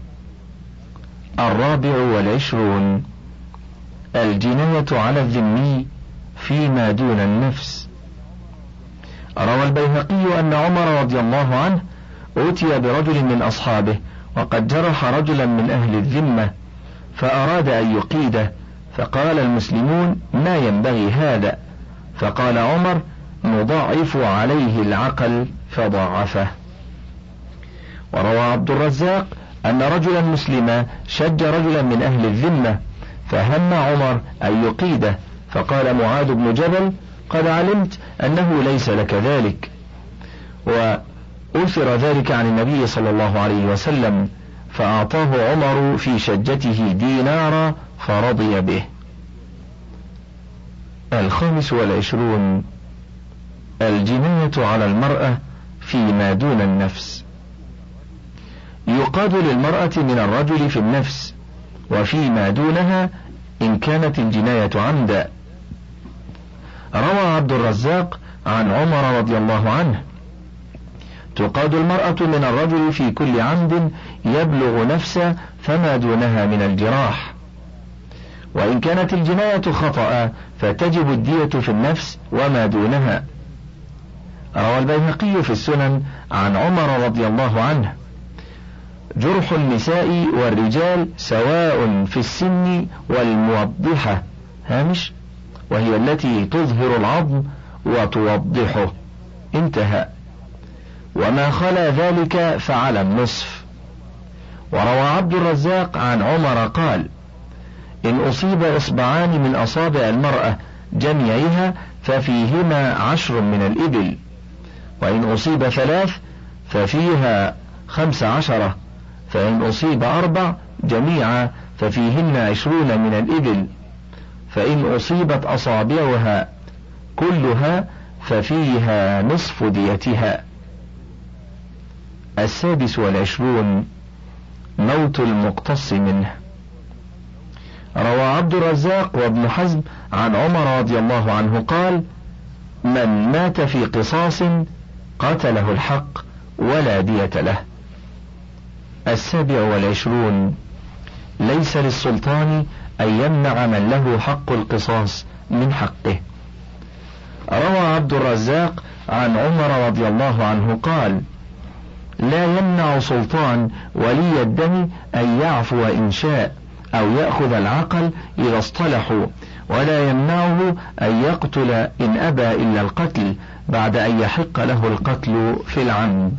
الرابع والعشرون: الجناية على الذمي فيما دون النفس. روى البيهقي أن عمر رضي الله عنه أتي برجل من أصحابه وقد جرح رجلا من أهل الذمة فأراد أن يقيده، فقال المسلمون: ما ينبغي هذا؟ فقال عمر: نضاعف عليه العقل، فضاعفه. وروى عبد الرزاق أن رجلا مسلما شج رجلا من أهل الذمة فهم عمر أن يقيده، فقال معاذ بن جبل: قد علمت أنه ليس لك ذلك. وأثر ذلك عن النبي صلى الله عليه وسلم، فأعطاه عمر في شجته دينارا فرضي به. الخامس والعشرون: الجناية على المرأة فيما دون النفس. يقاد للمرأة من الرجل في النفس وفيما دونها إن كانت الجناية عمدا. روى عبد الرزاق عن عمر رضي الله عنه: تقاد المرأة من الرجل في كل عمد يبلغ نفسه فما دونها من الجراح. وإن كانت الجناية خطأ فتجب الدية في النفس وما دونها. روى البيهقي في السنن عن عمر رضي الله عنه: جرح النساء والرجال سواء في السن والموضحة، هامش، وهي التي تظهر العظم وتوضحه، انتهى، وما خلا ذلك فعلى النصف. وروى عبد الرزاق عن عمر قال: إن أصيب إصبعان من أصابع المرأة جميعها ففيهما عشر من الإبل، وإن أصيب ثلاث ففيها خمس عشرة، فإن أصيب أربع جميعا ففيهن عشرون من الإبل، فإن أصيبت أصابعها كلها ففيها نصف ديتها. السادس والعشرون: موت المقتص منه. روى عبد الرزاق وابن حزم عن عمر رضي الله عنه قال: من مات في قصاص قتله الحق ولا دية له. السابع والعشرون: ليس للسلطان أن يمنع من له حق القصاص من حقه. روى عبد الرزاق عن عمر رضي الله عنه قال: لا يمنع سلطان ولي الدم أن يعفو إن شاء أو يأخذ العقل إذا اصطلحوا، ولا يمنعه أن يقتل إن أبى إلا القتل بعد أن يحق له القتل في العمد.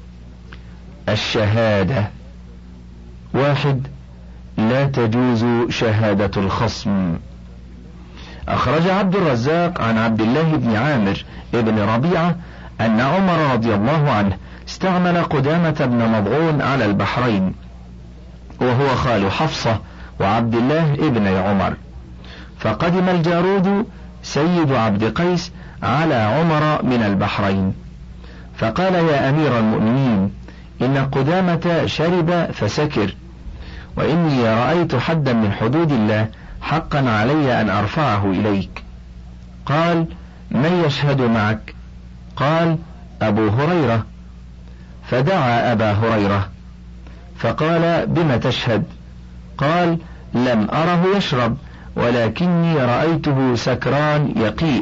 الشهادة: واحد: لا تجوز شهادة الخصم. أخرج عبد الرزاق عن عبد الله بن عامر ابن ربيعة أن عمر رضي الله عنه استعمل قدامة بن مضعون على البحرين، وهو خال حفصة وعبد الله ابن عمر، فقدم الجارود سيد عبد قيس على عمر من البحرين، فقال: يا أمير المؤمنين، إن قدامة شرب فسكر، وإني رأيت حدا من حدود الله حقا علي أن أرفعه إليك. قال: من يشهد معك؟ قال: أبو هريرة. فدعا أبا هريرة فقال: بم تشهد؟ قال: لم أره يشرب، ولكني رأيته سكران يقيء.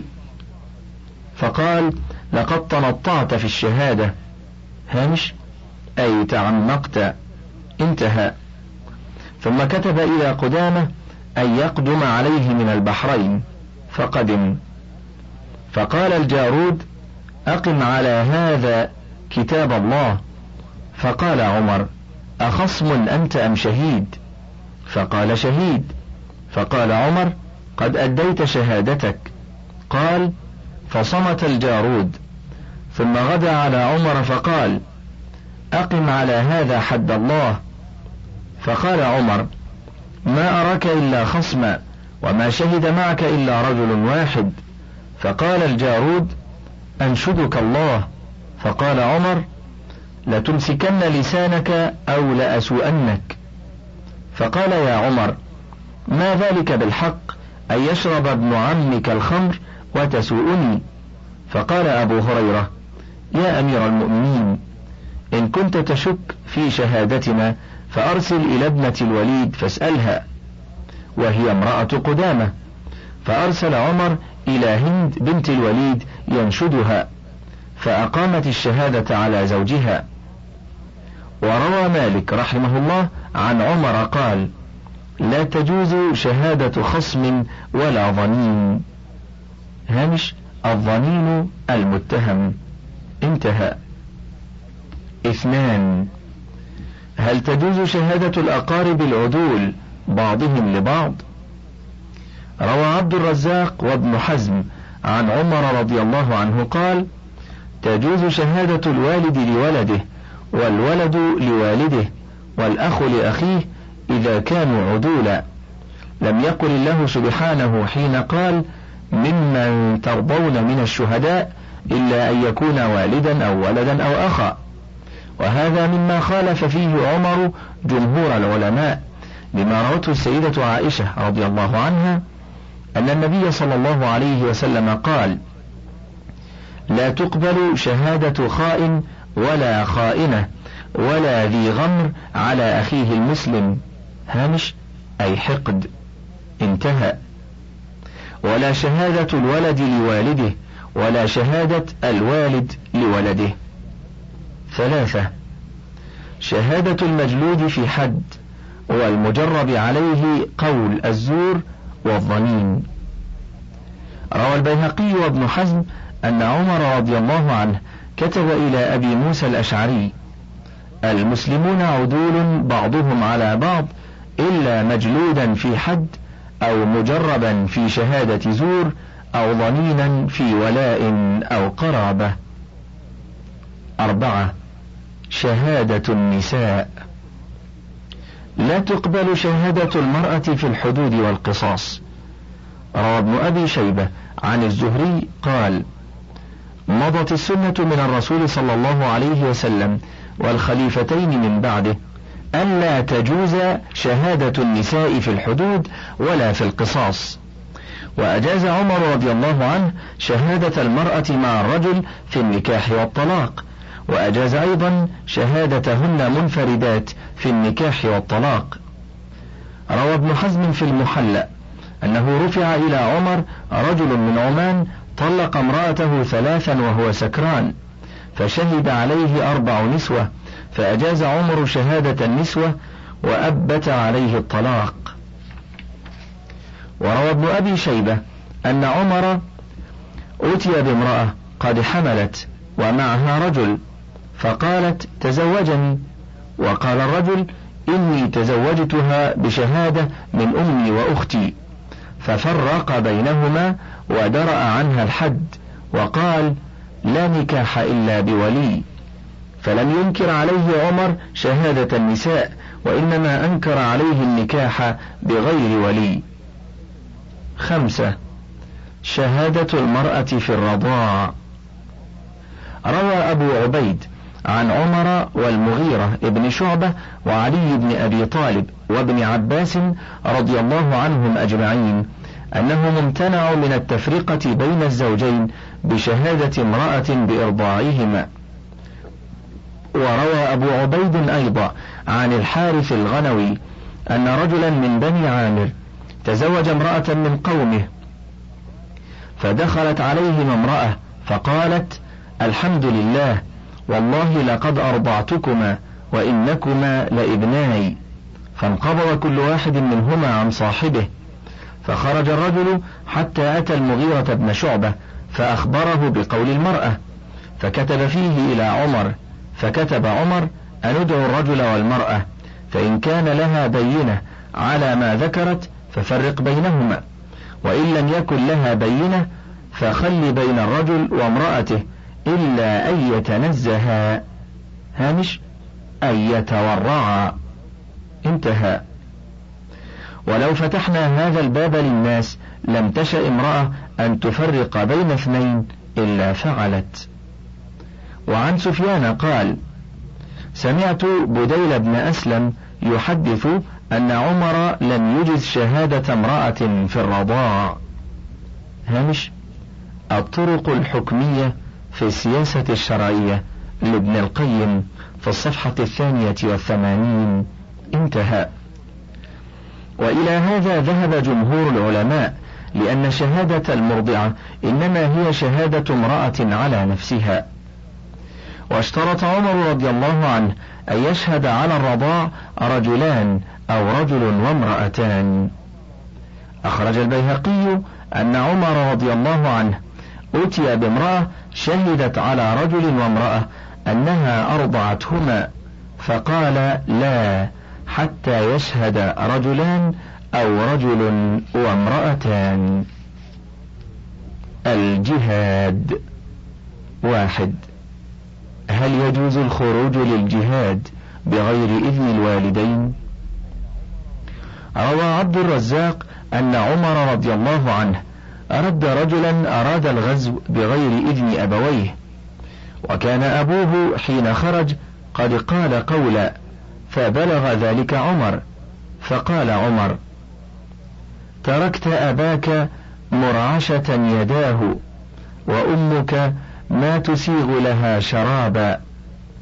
فقال: لقد تنطعت في الشهادة، هامش، أي تعمقت، انتهى. ثم كتب إلى قدامة أن يقدم عليه من البحرين، فقدم. فقال الجارود: أقم على هذا كتاب الله. فقال عمر: أخصم أنت أم شهيد؟ فقال: شهيد. فقال عمر: قد أديت شهادتك. قال: فصمت الجارود. ثم غدا على عمر فقال: أقم على هذا حد الله. فقال عمر: ما أراك إلا خصما، وما شهد معك إلا رجل واحد. فقال الجارود: أنشدك الله. فقال عمر: لتمسكن لسانك أو لأسوأنك. فقال: يا عمر، ما ذلك بالحق أن يشرب ابن عمك الخمر وتسوءني؟ فقال أبو هريرة: يا أمير المؤمنين، إن كنت تشك في شهادتنا فأرسل إلى ابنة الوليد فاسألها، وهي امرأة قدامة. فأرسل عمر إلى هند بنت الوليد ينشدها، فأقامت الشهادة على زوجها. وروى مالك رحمه الله عن عمر قال: لا تجوز شهادة خصم ولا ظنين، هامش، الظنين المتهم، انتهى. اثنان: هل تجوز شهادة الأقارب العدول بعضهم لبعض؟ روى عبد الرزاق وابن حزم عن عمر رضي الله عنه قال: تجوز شهادة الوالد لولده، والولد لوالده، والأخ لأخيه إذا كانوا عدولا. لم يقل الله سبحانه حين قال: ممن ترضون من الشهداء إلا أن يكون والدا أو ولدا أو أخا. وهذا مما خالف فيه عمر جمهور العلماء، لما روته السيدة عائشة رضي الله عنها أن النبي صلى الله عليه وسلم قال: لا تقبل شهادة خائن ولا خائنة ولا ذي غمر على أخيه المسلم، هامش أي حقد، انتهى. ولا شهادة الولد لوالده ولا شهادة الوالد لولده. ثلاثة، شهادة المجلود في حد والمجرب عليه قول الزور والظنين. روى البيهقي وابن حزم أن عمر رضي الله عنه كتب إلى أبي موسى الأشعري: المسلمون عدول بعضهم على بعض إلا مجلودا في حد أو مجربا في شهادة زور أو ضنينا في ولاء أو قرابة. أربعة، شهادة النساء. لا تقبل شهادة المرأة في الحدود والقصاص. روى ابن أبي شيبة عن الزهري قال: مضت السنة من الرسول صلى الله عليه وسلم والخليفتين من بعده ألا تجوز شهادة النساء في الحدود ولا في القصاص، وأجاز عمر رضي الله عنه شهادة المرأة مع الرجل في النكاح والطلاق، وأجاز أيضا شهادتهن منفردات في النكاح والطلاق. روى ابن حزم في المحلى أنه رفع إلى عمر رجل من عمان طلق امرأته ثلاثا وهو سكران، فشهد عليه أربع نسوة، فأجاز عمر شهادة النسوة وأبت عليه الطلاق. وروى ابن أبي شيبة أن عمر أتي بامرأة قد حملت ومعها رجل، فقالت: تزوجني. وقال الرجل: إني تزوجتها بشهادة من أمي وأختي. ففرق بينهما ودرأ عنها الحد، وقال: لا نكاح إلا بولي. فلم ينكر عليه عمر شهادة النساء، وإنما أنكر عليه النكاح بغير ولي. خمسة، شهادة المرأة في الرضاع. روى أبو عبيد عن عمر والمغيرة ابن شعبة وعلي بن أبي طالب وابن عباس رضي الله عنهم أجمعين أنهم امتنعوا من التفرقة بين الزوجين بشهادة امرأة بإرضاعهما. وروى أبو عبيد أيضا عن الحارث الغنوي أن رجلا من بني عامر تزوج امرأة من قومه، فدخلت عليهم امرأة فقالت: الحمد لله، والله لقد أرضعتكما وإنكما لابناي. فانقبض كل واحد منهما عن صاحبه، فخرج الرجل حتى أتى المغيرة بن شعبة فأخبره بقول المرأة، فكتب فيه إلى عمر، فكتب عمر أن ادعوا الرجل والمرأة، فإن كان لها بينة على ما ذكرت ففرق بينهما، وإن لم يكن لها بينة فخل بين الرجل وامرأته إلا أن يتنزها، هامش أن يتورعا، انتهى. ولو فتحنا هذا الباب للناس لم تشأ امرأة أن تفرق بين اثنين إلا فعلت. وعن سفيان قال: سمعت بديل بن أسلم يحدث أن عمر لم يجز شهادة امرأة في الرضاع. هامش الطرق الحكمية في السياسة الشرعية لابن القيم في الصفحة الثانية والثمانين، انتهى. وإلى هذا ذهب جمهور العلماء، لأن شهادة المرضعة إنما هي شهادة امرأة على نفسها. واشترط عمر رضي الله عنه أن يشهد على الرضاع رجلان أو رجل وامرأتان. أخرج البيهقي أن عمر رضي الله عنه أتي بامرأة شهدت على رجل وامرأة أنها أرضعتهما، فقال: لا، حتى يشهد رجلان أو رجل وامرأتان. الجهاد. واحد، هل يجوز الخروج للجهاد بغير إذن الوالدين؟ روى عبد الرزاق أن عمر رضي الله عنه أرد رجلا أراد الغزو بغير إذن أبويه، وكان أبوه حين خرج قد قال قولا، فبلغ ذلك عمر، فقال عمر: تركت أباك مرعشة يداه، وأمك ما تسيغ لها شرابا،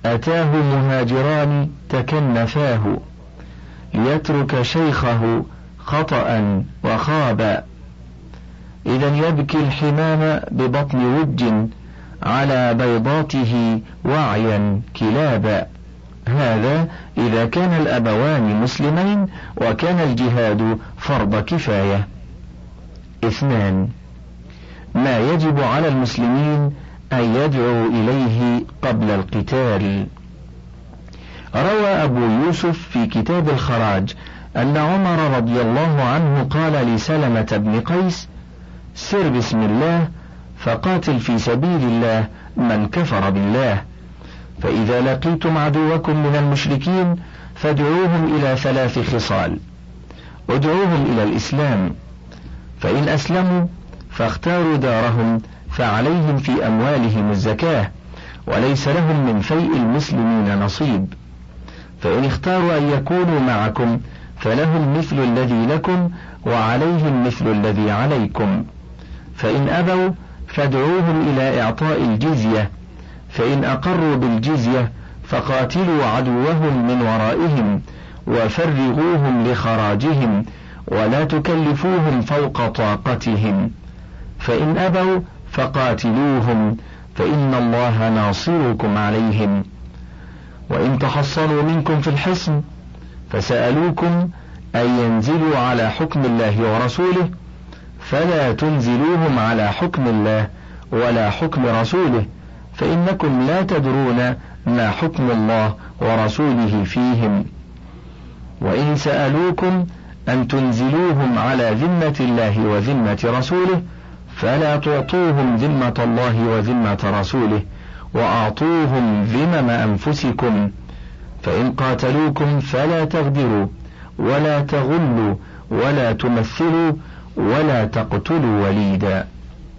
أتاه مهاجران تكنفاه ليترك شيخه خطأ وخابا. إذا يبكي الحمام ببطن وج على بيضاته وعيا كلابا. هذا إذا كان الأبوان مسلمين وكان الجهاد فرض كفاية. اثنان، ما يجب على المسلمين أن يدعوا إليه قبل القتال. روى أبو يوسف في كتاب الخراج أن عمر رضي الله عنه قال لسلمة بن قيس: سر بسم الله فقاتل في سبيل الله من كفر بالله، فإذا لقيتم عدوكم من المشركين فادعوهم إلى ثلاث خصال: ادعوهم إلى الإسلام، فإن أسلموا فاختاروا دارهم فعليهم في أموالهم الزكاة وليس لهم من فيء المسلمين نصيب، فإن اختاروا أن يكونوا معكم فلهم مثل الذي لكم وعليهم مثل الذي عليكم، فإن أبوا فادعوهم إلى إعطاء الجزية، فإن أقروا بالجزية فقاتلوا عدوهم من ورائهم وفرغوهم لخراجهم ولا تكلفوهم فوق طاقتهم، فإن أبوا فقاتلوهم فإن الله ناصركم عليهم. وإن تحصنوا منكم في الحصن فسألوكم أن ينزلوا على حكم الله ورسوله فلا تنزلوهم على حكم الله ولا حكم رسوله، فإنكم لا تدرون ما حكم الله ورسوله فيهم. وإن سألوكم أن تنزلوهم على ذمة الله وذمة رسوله فلا تعطوهم ذمة الله وذمة رسوله وأعطوهم ذمم أنفسكم، فإن قاتلوكم فلا تغدروا ولا تغلوا ولا تمثلوا ولا تقتلوا وليدا.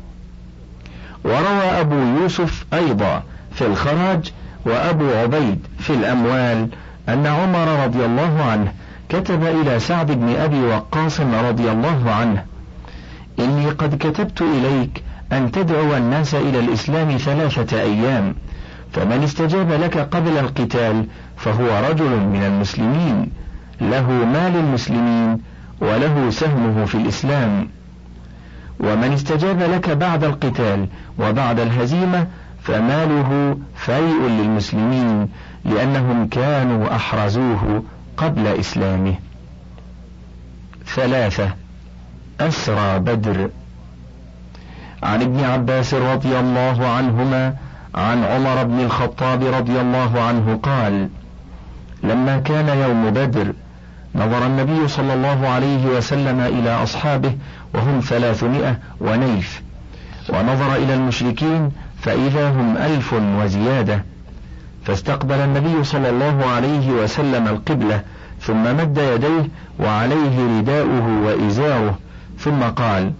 وروى أبو يوسف أيضا في الخراج وأبو عبيد في الأموال أن عمر رضي الله عنه كتب إلى سعد بن أبي وقاص رضي الله عنه: إني قد كتبت إليك أن تدعو الناس إلى الإسلام ثلاثة أيام، فمن استجاب لك قبل القتال فهو رجل من المسلمين له مال المسلمين وله سهمه في الإسلام، ومن استجاب لك بعد القتال وبعد الهزيمة فماله فيء للمسلمين لأنهم كانوا أحرزوه قبل إسلامه. ثلاثة، أسرى بدر. عن ابن عباس رضي الله عنهما عن عمر بن الخطاب رضي الله عنه قال: لما كان يوم بدر نظر النبي صلى الله عليه وسلم إلى أصحابه وهم ثلاثمائة ونيف، ونظر إلى المشركين فإذا هم ألف وزيادة، فاستقبل النبي صلى الله عليه وسلم القبلة ثم مد يديه وعليه رداؤه وإزاره ثم قال: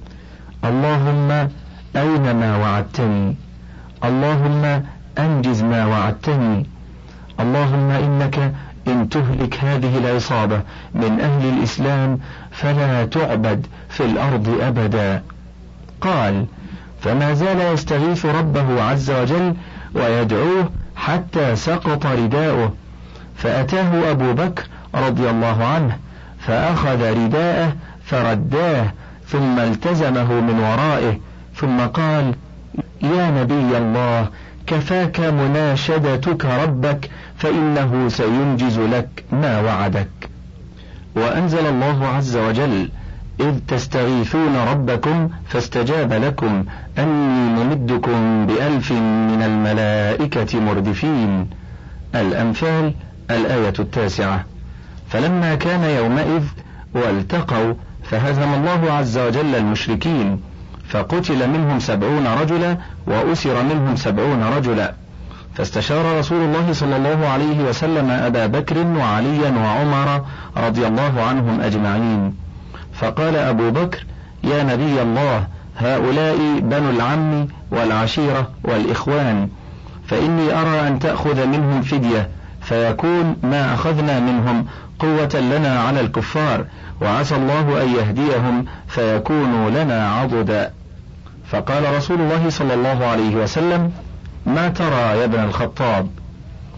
اللهم أين ما وعدتني، اللهم أنجز ما وعدتني، اللهم إنك إن تهلك هذه العصابة من أهل الإسلام فلا تعبد في الأرض أبدا. قال: فما زال يستغيث ربه عز وجل ويدعوه حتى سقط رداؤه، فأتاه أبو بكر رضي الله عنه فأخذ رداءه فرداه ثم التزمه من ورائه ثم قال: يا نبي الله كفاك مناشدتك ربك فإنه سينجز لك ما وعدك. وأنزل الله عز وجل: إذ تستغيثون ربكم فاستجاب لكم أني ممدكم بألف من الملائكة مردفين. الأنفال الآية التاسعة. فلما كان يومئذ والتقوا فهزم الله عز وجل المشركين، فقتل منهم سبعون رجلا وأسر منهم سبعون رجلا، فاستشار رسول الله صلى الله عليه وسلم أبا بكر وعليا وعمر رضي الله عنهم أجمعين، فقال أبو بكر: يا نبي الله هؤلاء بنو العم والعشيرة والإخوان، فإني أرى أن تأخذ منهم فدية فيكون ما أخذنا منهم قوة لنا على الكفار، وعسى الله أن يهديهم فيكونوا لنا عضدا. فقال رسول الله صلى الله عليه وسلم: ما ترى يا ابن الخطاب؟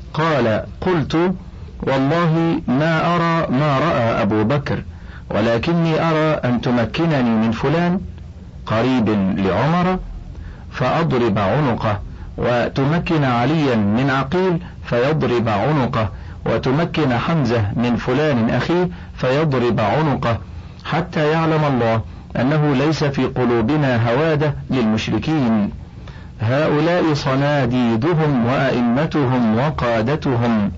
قال قلت والله ما أرى ما رأى أبو بكر، ولكني أرى أن تمكنني من فلان قريب لعمر فأضرب عنقه، وتمكن عليا من عقيل فيضرب عنقه، وتمكن حمزة من فلان أخيه فيضرب عنقه، حتى يعلم الله أنه ليس في قلوبنا هوادة للمشركين. هؤلاء صناديدهم وأئمتهم وقادتهم.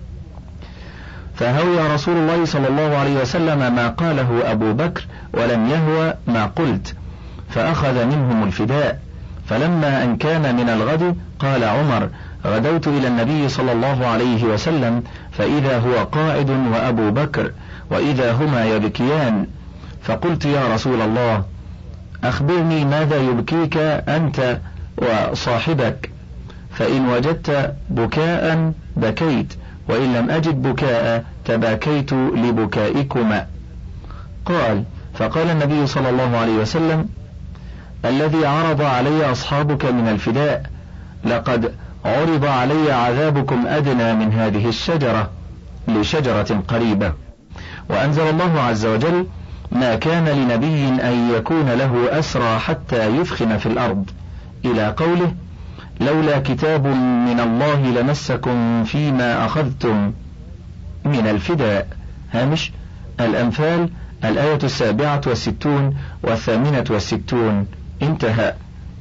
فهوى رسول الله صلى الله عليه وسلم ما قاله أبو بكر ولم يهوى ما قلت، فأخذ منهم الفداء. فلما أن كان من الغد قال عمر: غدوت إلى النبي صلى الله عليه وسلم فإذا هو قاعد وأبو بكر وإذا هما يبكيان، فقلت: يا رسول الله أخبرني ماذا يبكيك أنت وصاحبك، فإن وجدت بكاء بكيت، وإن لم أجد بكاء تباكيت لبكائكما. قال: فقال النبي صلى الله عليه وسلم: الذي عرض علي أصحابك من الفداء، لقد عرض علي عذابكم أدنى من هذه الشجرة لشجرة قريبة. وأنزل الله عز وجل: ما كان لنبي أن يكون له أسرى حتى يثخن في الأرض، إلى قوله: لولا كتاب من الله لمسكم فيما أخذتم من الفداء. هامش الأنفال الآية السابعة والستون والثامنة والستون. انتهى.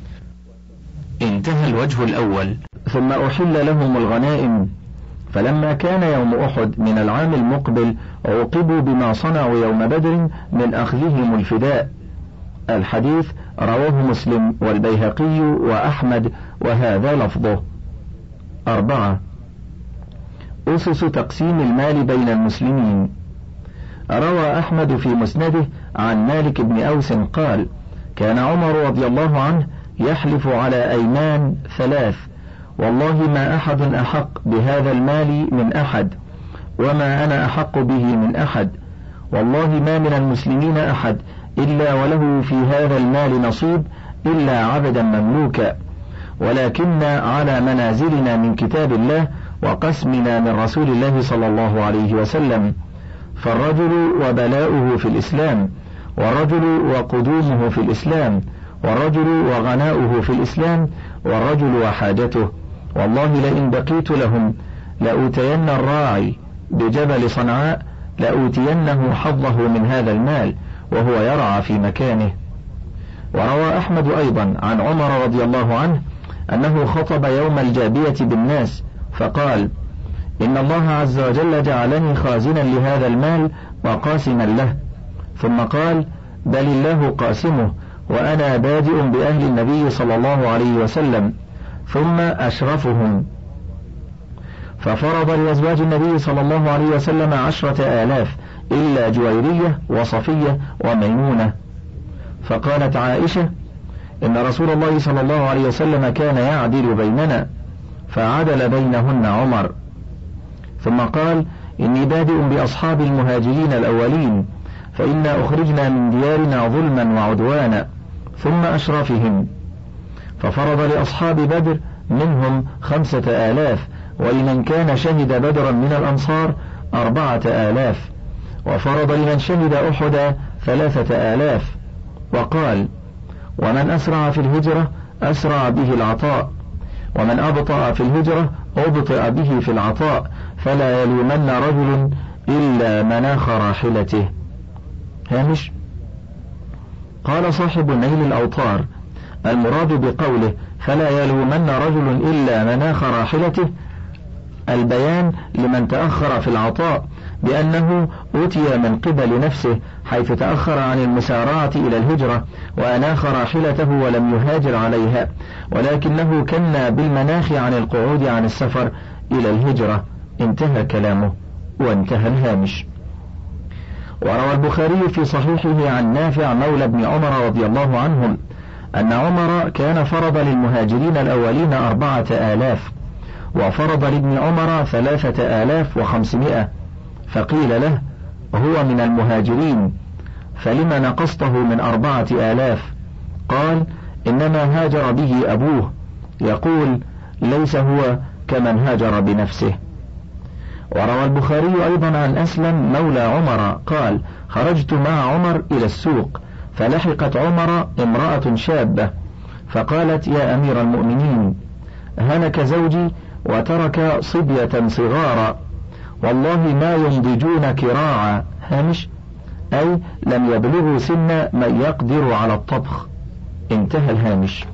انتهى الوجه الأول. ثم أحل لهم الغنائم، فلما كان يوم أحد من العام المقبل عوقبوا بما صنعوا يوم بدر من أخذهم الفداء. الحديث رواه مسلم والبيهقي وأحمد، وهذا لفظه. أربعة: أسس تقسيم المال بين المسلمين. روى أحمد في مسنده عن مالك بن أوس قال: كان عمر رضي الله عنه يحلف على أيمان ثلاث: والله ما أحد أحق بهذا المال من أحد، وما أنا أحق به من أحد، والله ما من المسلمين أحد إلا وله في هذا المال نصيب إلا عبدا مملوكا، ولكن على منازلنا من كتاب الله وقسمنا من رسول الله صلى الله عليه وسلم، فالرجل وبلاؤه في الإسلام، والرجل وقدومه في الإسلام، والرجل وغناؤه في الإسلام، والرجل وحاجته. والله لئن بقيت لهم لأوتين الراعي بجبل صنعاء لأوتينه حظه من هذا المال وهو يرعى في مكانه. وروى أحمد أيضا عن عمر رضي الله عنه أنه خطب يوم الجابية بالناس فقال: إن الله عز وجل جعلني خازنا لهذا المال وقاسما له. ثم قال: بل الله قاسمه، وأنا بادئ بأهل النبي صلى الله عليه وسلم ثم أشرفهم. ففرض لأزواج النبي صلى الله عليه وسلم عشرة آلاف إلا جويرية وصفية وميمونة. فقالت عائشة: إن رسول الله صلى الله عليه وسلم كان يعدل بيننا، فعدل بينهن عمر. ثم قال: إني بادئ بأصحاب المهاجرين الأولين، فإنا أخرجنا من ديارنا ظلما وعدوانا، ثم أشرفهم. ففرض لأصحاب بدر منهم خمسة آلاف، ولمن كان شهد بدرا من الأنصار أربعة آلاف، وفرض لمن شهد أحد ثلاثة آلاف. وقال: ومن أسرع في الهجرة أسرع به العطاء، ومن أبطأ في الهجرة أبطأ به في العطاء، فلا يلومن رجل إلا مناخ راحلته. هامش. قال صاحب نيل الأوطار: المراد بقوله فلا يلومن رجل إلا مناخ راحلته البيان لمن تأخر في العطاء، بأنه أوتي من قبل نفسه حيث تأخر عن المسارعة إلى الهجرة وأناخ راحلته ولم يهاجر عليها، ولكنه كنا بالمناخ عن القعود عن السفر إلى الهجرة. انتهى كلامه. وانتهى الهامش. وروى البخاري في صحيحه عن نافع مولى ابن عمر رضي الله عنهم أن عمر كان فرض للمهاجرين الأولين أربعة آلاف، وفرض لابن عمر ثلاثة آلاف وخمسمائة. فقيل له: هو من المهاجرين، فلما نقصته من أربعة آلاف؟ قال: إنما هاجر به أبوه. يقول: ليس هو كمن هاجر بنفسه. وروى البخاري أيضا عن أسلم مولى عمر قال: خرجت مع عمر إلى السوق، فلحقت عمر امرأة شابة فقالت: يا أمير المؤمنين، هلك زوجي وترك صبية صغارا، والله ما ينضجون كراعا، هامش أي لم يبلغوا سن من يقدر على الطبخ، انتهى الهامش،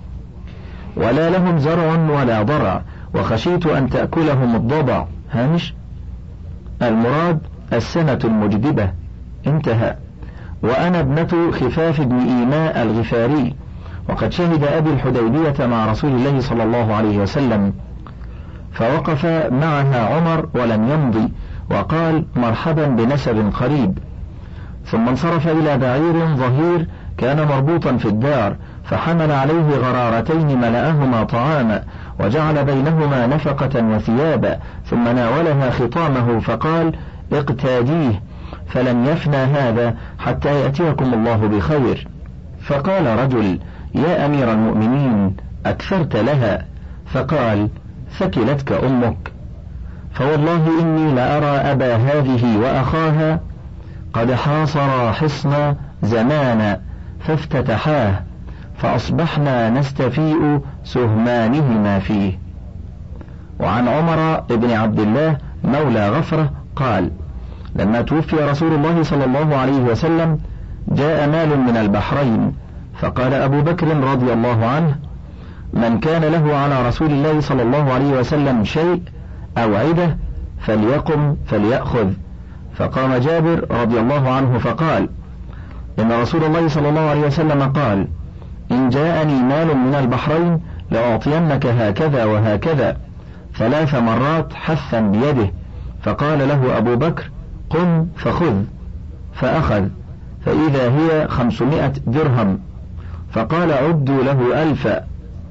ولا لهم زرع ولا ضرع، وخشيت أن تأكلهم الضبع، هامش المراد السنة المجدبة، انتهى. وأنا ابنة خفاف بن إيماء الغفاري، وقد شهد أبي الحديبية مع رسول الله صلى الله عليه وسلم، فوقف معها عمر ولم يمضي، وقال: مرحبا بنسب قريب. ثم انصرف إلى بعير ظهير كان مربوطا في الدار، فحمل عليه غرارتين ملأهما طعاما، وجعل بينهما نفقة وثيابا، ثم ناولها خطامه فقال: اقتاديه، فلم يفنى هذا حتى يأتيكم الله بخير. فقال رجل: يا أمير المؤمنين، أكثرت لها. فقال: ثكلتك أمك، فوالله إني لأرى أبا هذه وأخاها قد حاصرا حصنا زمانا فافتتحاه، فأصبحنا نستفيء سهمانهما فيه. وعن عمر بن عبد الله مولى غفرة قال: لما توفي رسول الله صلى الله عليه وسلم جاء مال من البحرين، فقال أبو بكر رضي الله عنه: من كان له على رسول الله صلى الله عليه وسلم شيء أو عدة فليقم فليأخذ. فقام جابر رضي الله عنه فقال: إن رسول الله صلى الله عليه وسلم قال: إن جاءني مال من البحرين لأعطينك هكذا وهكذا، ثلاث مرات حثا بيده. فقال له أبو بكر: قم فخذ، فأخذ، فإذا هي خمسمائة درهم، فقال: عدوا له ألفا،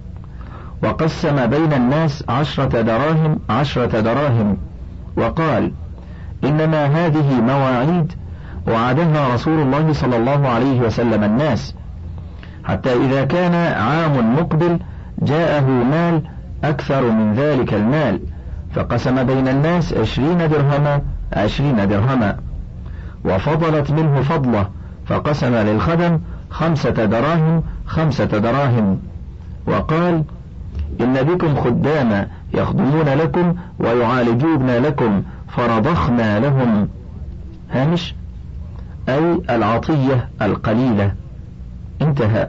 وقسم بين الناس عشرة دراهم عشرة دراهم، وقال: إنما هذه مواعيد وعدها رسول الله صلى الله عليه وسلم الناس، حتى إذا كان عام مقبل جاءه مال أكثر من ذلك المال، فقسم بين الناس عشرين درهما عشرين درهما، وفضلت منه فضلة، فقسم للخدم خمسة دراهم خمسة دراهم، وقال: إن بكم خداما يخدمون لكم ويعالجون لكم، فرضخنا لهم، هامش أي العطية القليلة، انتهى.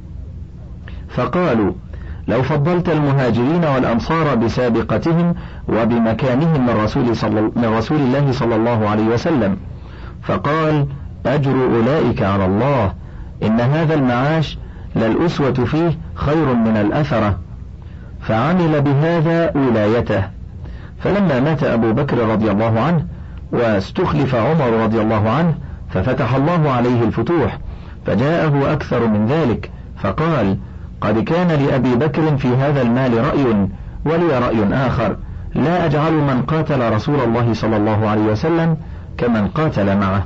فقالوا: لو فضلت المهاجرين والأنصار بسابقتهم وبمكانهم من رسول, صل... من رسول الله صلى الله عليه وسلم. فقال: أجر أولئك على الله، إن هذا المعاش للأسوة فيه خير من الأثرة. فعمل بهذا ولايته. فلما مات أبو بكر رضي الله عنه واستخلف عمر رضي الله عنه، ففتح الله عليه الفتوح، فجاءه أكثر من ذلك، فقال: قد كان لأبي بكر في هذا المال رأي ولي رأي آخر، لا أجعل من قاتل رسول الله صلى الله عليه وسلم كمن قاتل معه.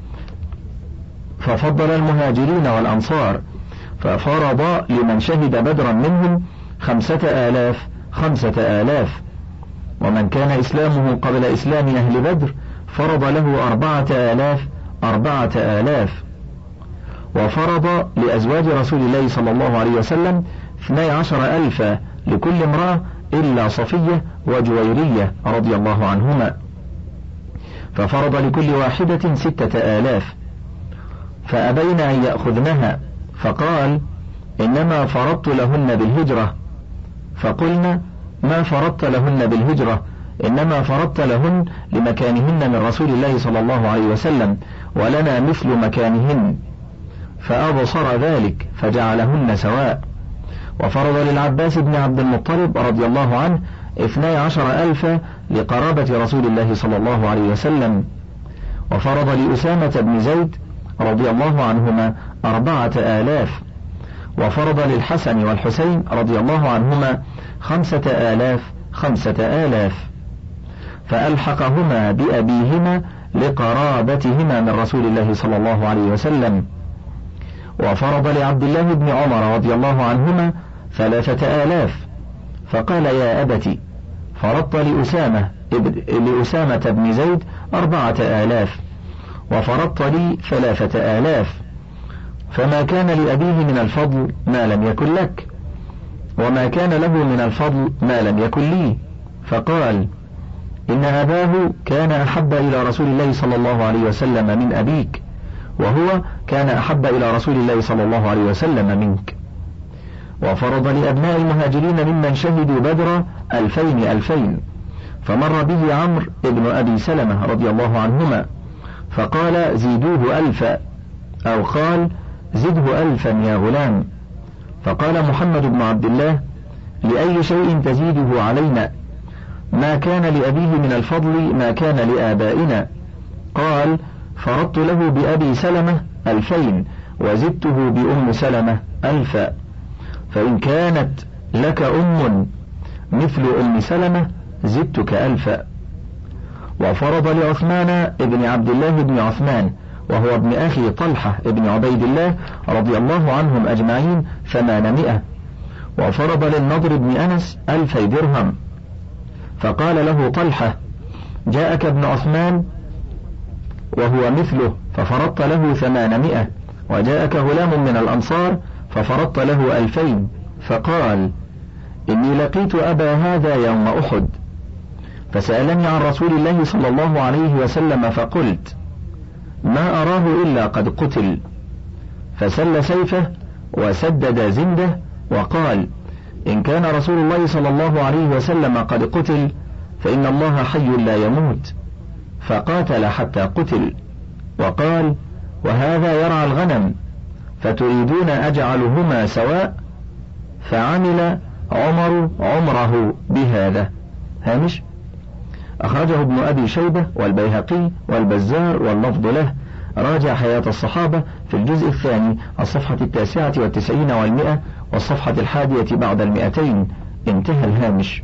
ففضل المهاجرين والأنصار، ففرض لمن شهد بدرا منهم خمسة آلاف خمسة آلاف، ومن كان إسلامه قبل إسلام أهل بدر فرض له أربعة آلاف أربعة آلاف. وفرض لأزواج رسول الله صلى الله عليه وسلم اثني عشر ألفا لكل امرأة إلا صفية وجويرية رضي الله عنهما، ففرض لكل واحدة ستة آلاف، فأبين أن يأخذنها، فقال: إنما فرضت لهن بالهجرة. فقلنا: ما فرضت لهن بالهجرة، إنما فرضت لهن لمكانهن من رسول الله صلى الله عليه وسلم، ولنا مثل مكانهن. فأبصر ذلك فجعلهن سواء. وفرض للعباس بن عبد المطلب رضي الله عنه اثني عشر ألفا لقرابة رسول الله صلى الله عليه وسلم. وفرض لأسامة بن زيد رضي الله عنهما أربعة آلاف. وفرض للحسن والحسين رضي الله عنهما خمسة آلاف خمسة آلاف، فألحقهما بأبيهما لقرابتهما من رسول الله صلى الله عليه وسلم. وفرض لعبد الله بن عمر رضي الله عنهما ثلاثة آلاف، فقال: يا أبت، فرضت لأسامة, لأسامة بن زيد أربعة آلاف، وفرضت لي ثلاثة آلاف، فما كان لأبيه من الفضل ما لم يكن لك، وما كان له من الفضل ما لم يكن لي. فقال: إن أباه كان أحب إلى رسول الله صلى الله عليه وسلم من أبيك، وهو كان أحب إلى رسول الله صلى الله عليه وسلم منك. وفرض لأبناء المهاجرين ممن شهدوا بدر ألفين ألفين، فمر به عمرو ابن أبي سلمة رضي الله عنهما فقال: زيدوه ألفا، أو قال: زده ألفا يا غلام. فقال محمد بن عبد الله: لأي شيء تزيده علينا؟ ما كان لأبيه من الفضل ما كان لآبائنا. قال: فرضت له بأبي سلمة ألفين، وزدته بأم سلمة ألفا، فإن كانت لك أم مثل أم سلمة زدتك ألفا. وفرض لعثمان ابن عبد الله بن عثمان، وهو ابن أخي طلحة ابن عبيد الله رضي الله عنهم أجمعين، ثمانمائة. وفرض للنضر بن أنس ألفي درهم، فقال له طلحة: جاءك ابن عثمان وهو مثله ففرضت له ثمانمائة، وجاءك غلام من الأنصار ففرضت له ألفين، فقال: إني لقيت أبا هذا يوم أحد فسألني عن رسول الله صلى الله عليه وسلم، فقلت: ما أراه إلا قد قتل. فسل سيفه وسدد زنده وقال: إن كان رسول الله صلى الله عليه وسلم قد قتل فإن الله حي لا يموت، فقاتل حتى قتل. وقال: وهذا يرعى الغنم فتريدون أجعلهما سواء؟ فعمل عمر عمره بهذا. هامش: أخرجه ابن أبي شيبة والبيهقي والبزار واللفظ له. راجع حياة الصحابة في الجزء الثاني الصفحة التاسعة والتسعين والمئة والصفحة الحادية بعد المئتين. انتهى الهامش.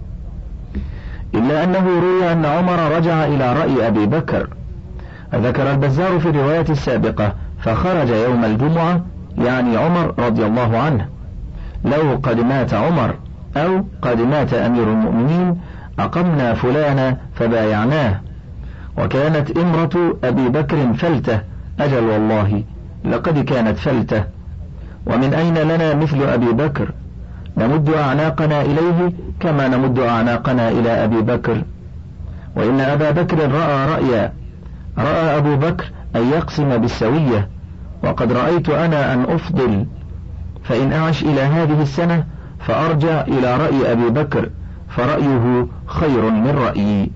إلا أنه روي أن عمر رجع إلى رأي أبي بكر. ذكر البزار في الرواية السابقة: فخرج يوم الجمعة، يعني عمر رضي الله عنه: لو قد مات عمر أو قد مات أمير المؤمنين أقمنا فلانا فبايعناه. وكانت إمرة أبي بكر فلتة، أجل والله لقد كانت فلتة، ومن أين لنا مثل أبي بكر؟ نمد أعناقنا إليه كما نمد أعناقنا إلى أبي بكر. وإن أبا بكر رأى رأيا، رأى أبو بكر أن يقسم بالسوية، وقد رأيت أنا أن أفضل، فإن أعش إلى هذه السنة فأرجع إلى رأي أبي بكر، فرأيه خير من رأيي.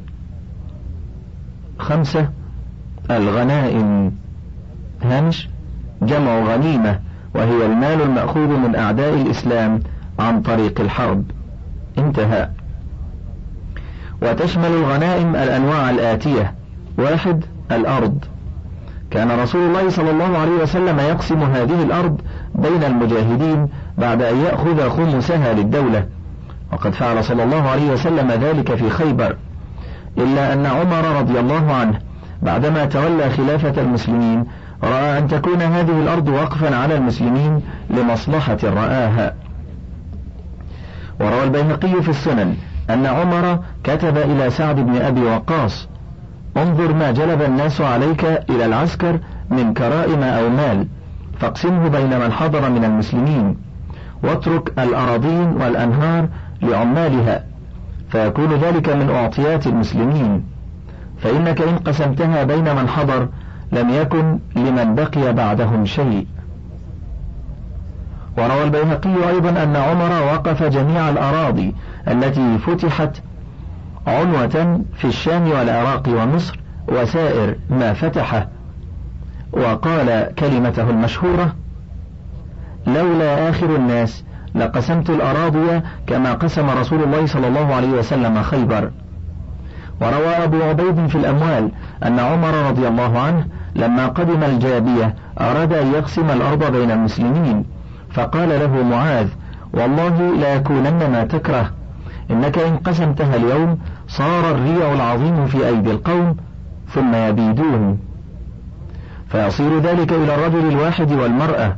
خمسة: الغنائم. هامش: جمع غنيمة، وهي المال المأخوذ من أعداء الإسلام عن طريق الحرب. انتهى. وتشمل الغنائم الأنواع الآتية: واحد: الأرض. كان رسول الله صلى الله عليه وسلم يقسم هذه الأرض بين المجاهدين بعد أن يأخذ خمسها للدولة، وقد فعل صلى الله عليه وسلم ذلك في خيبر. إلا أن عمر رضي الله عنه بعدما تولى خلافة المسلمين رأى أن تكون هذه الأرض وقفا على المسلمين لمصلحة رآها. وروى البيهقي في السنن أن عمر كتب إلى سعد بن أبي وقاص: انظر ما جلب الناس عليك إلى العسكر من كرائم أو مال، فاقسمه بين من حضر من المسلمين، واترك الأراضين والأنهار لعمالها، فيكون ذلك من أعطيات المسلمين، فإنك إن قسمتها بين من حضر لم يكن لمن بقي بعدهم شيء. وروى البيهقي أيضا أن عمر وقف جميع الأراضي التي فتحت عنوة في الشام والعراق ومصر وسائر ما فتحه، وقال كلمته المشهورة: لولا آخر الناس لقسمت الأراضي كما قسم رسول الله صلى الله عليه وسلم خيبر. وروى أبو عبيد في الأموال أن عمر رضي الله عنه لما قدم الجابية أراد أن يقسم الأرض بين المسلمين، فقال له معاذ: والله لا يكونن ما تكره، إنك إن قسمتها اليوم صار الريع العظيم في أيدي القوم ثم يبيدون، فيصير ذلك إلى الرجل الواحد والمرأة،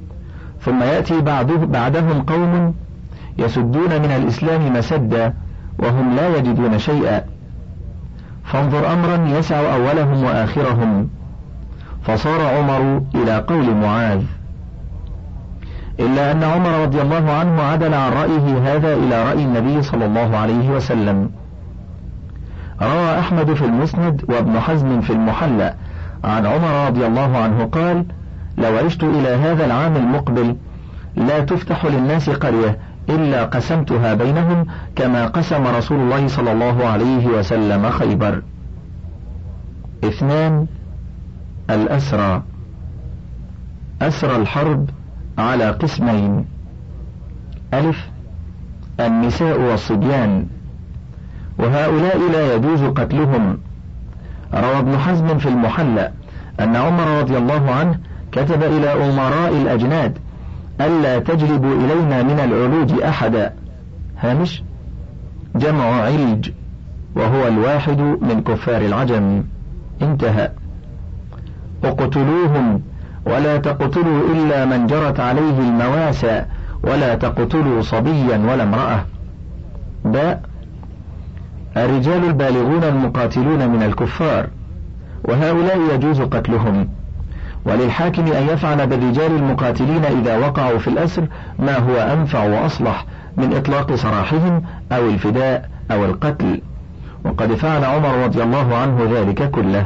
ثم يأتي بعده بعدهم قوم يسدون من الإسلام مسدا وهم لا يجدون شيئا، فانظر أمرا يسع أولهم وآخرهم. فصار عمر إلى قول معاذ، إلا أن عمر رضي الله عنه عدل عن رأيه هذا إلى رأي النبي صلى الله عليه وسلم. روى أحمد في المسند وابن حزم في المحلى عن عمر رضي الله عنه قال: لو عشت إلى هذا العام المقبل لا تفتح للناس قرية إلا قسمتها بينهم كما قسم رسول الله صلى الله عليه وسلم خيبر. اثنان: الأسرى. أسرى الحرب على قسمين: ألف: النساء والصبيان، وهؤلاء لا يجوز قتلهم. روى ابن حزم في المحلى أن عمر رضي الله عنه كتب إلى أمراء الأجناد ألا تجلبوا إلينا من العلوج أحدا. هامش: جمع علج، وهو الواحد من كفار العجم. انتهى. اقتلوهم ولا تقتلوا إلا من جرت عليه المواسى، ولا تقتلوا صبيا ولا امرأة. باء: الرجال البالغون المقاتلون من الكفار، وهؤلاء يجوز قتلهم، وللحاكم أن يفعل بالرجال المقاتلين إذا وقعوا في الأسر ما هو أنفع وأصلح من إطلاق سراحهم أو الفداء أو القتل، وقد فعل عمر رضي الله عنه ذلك كله.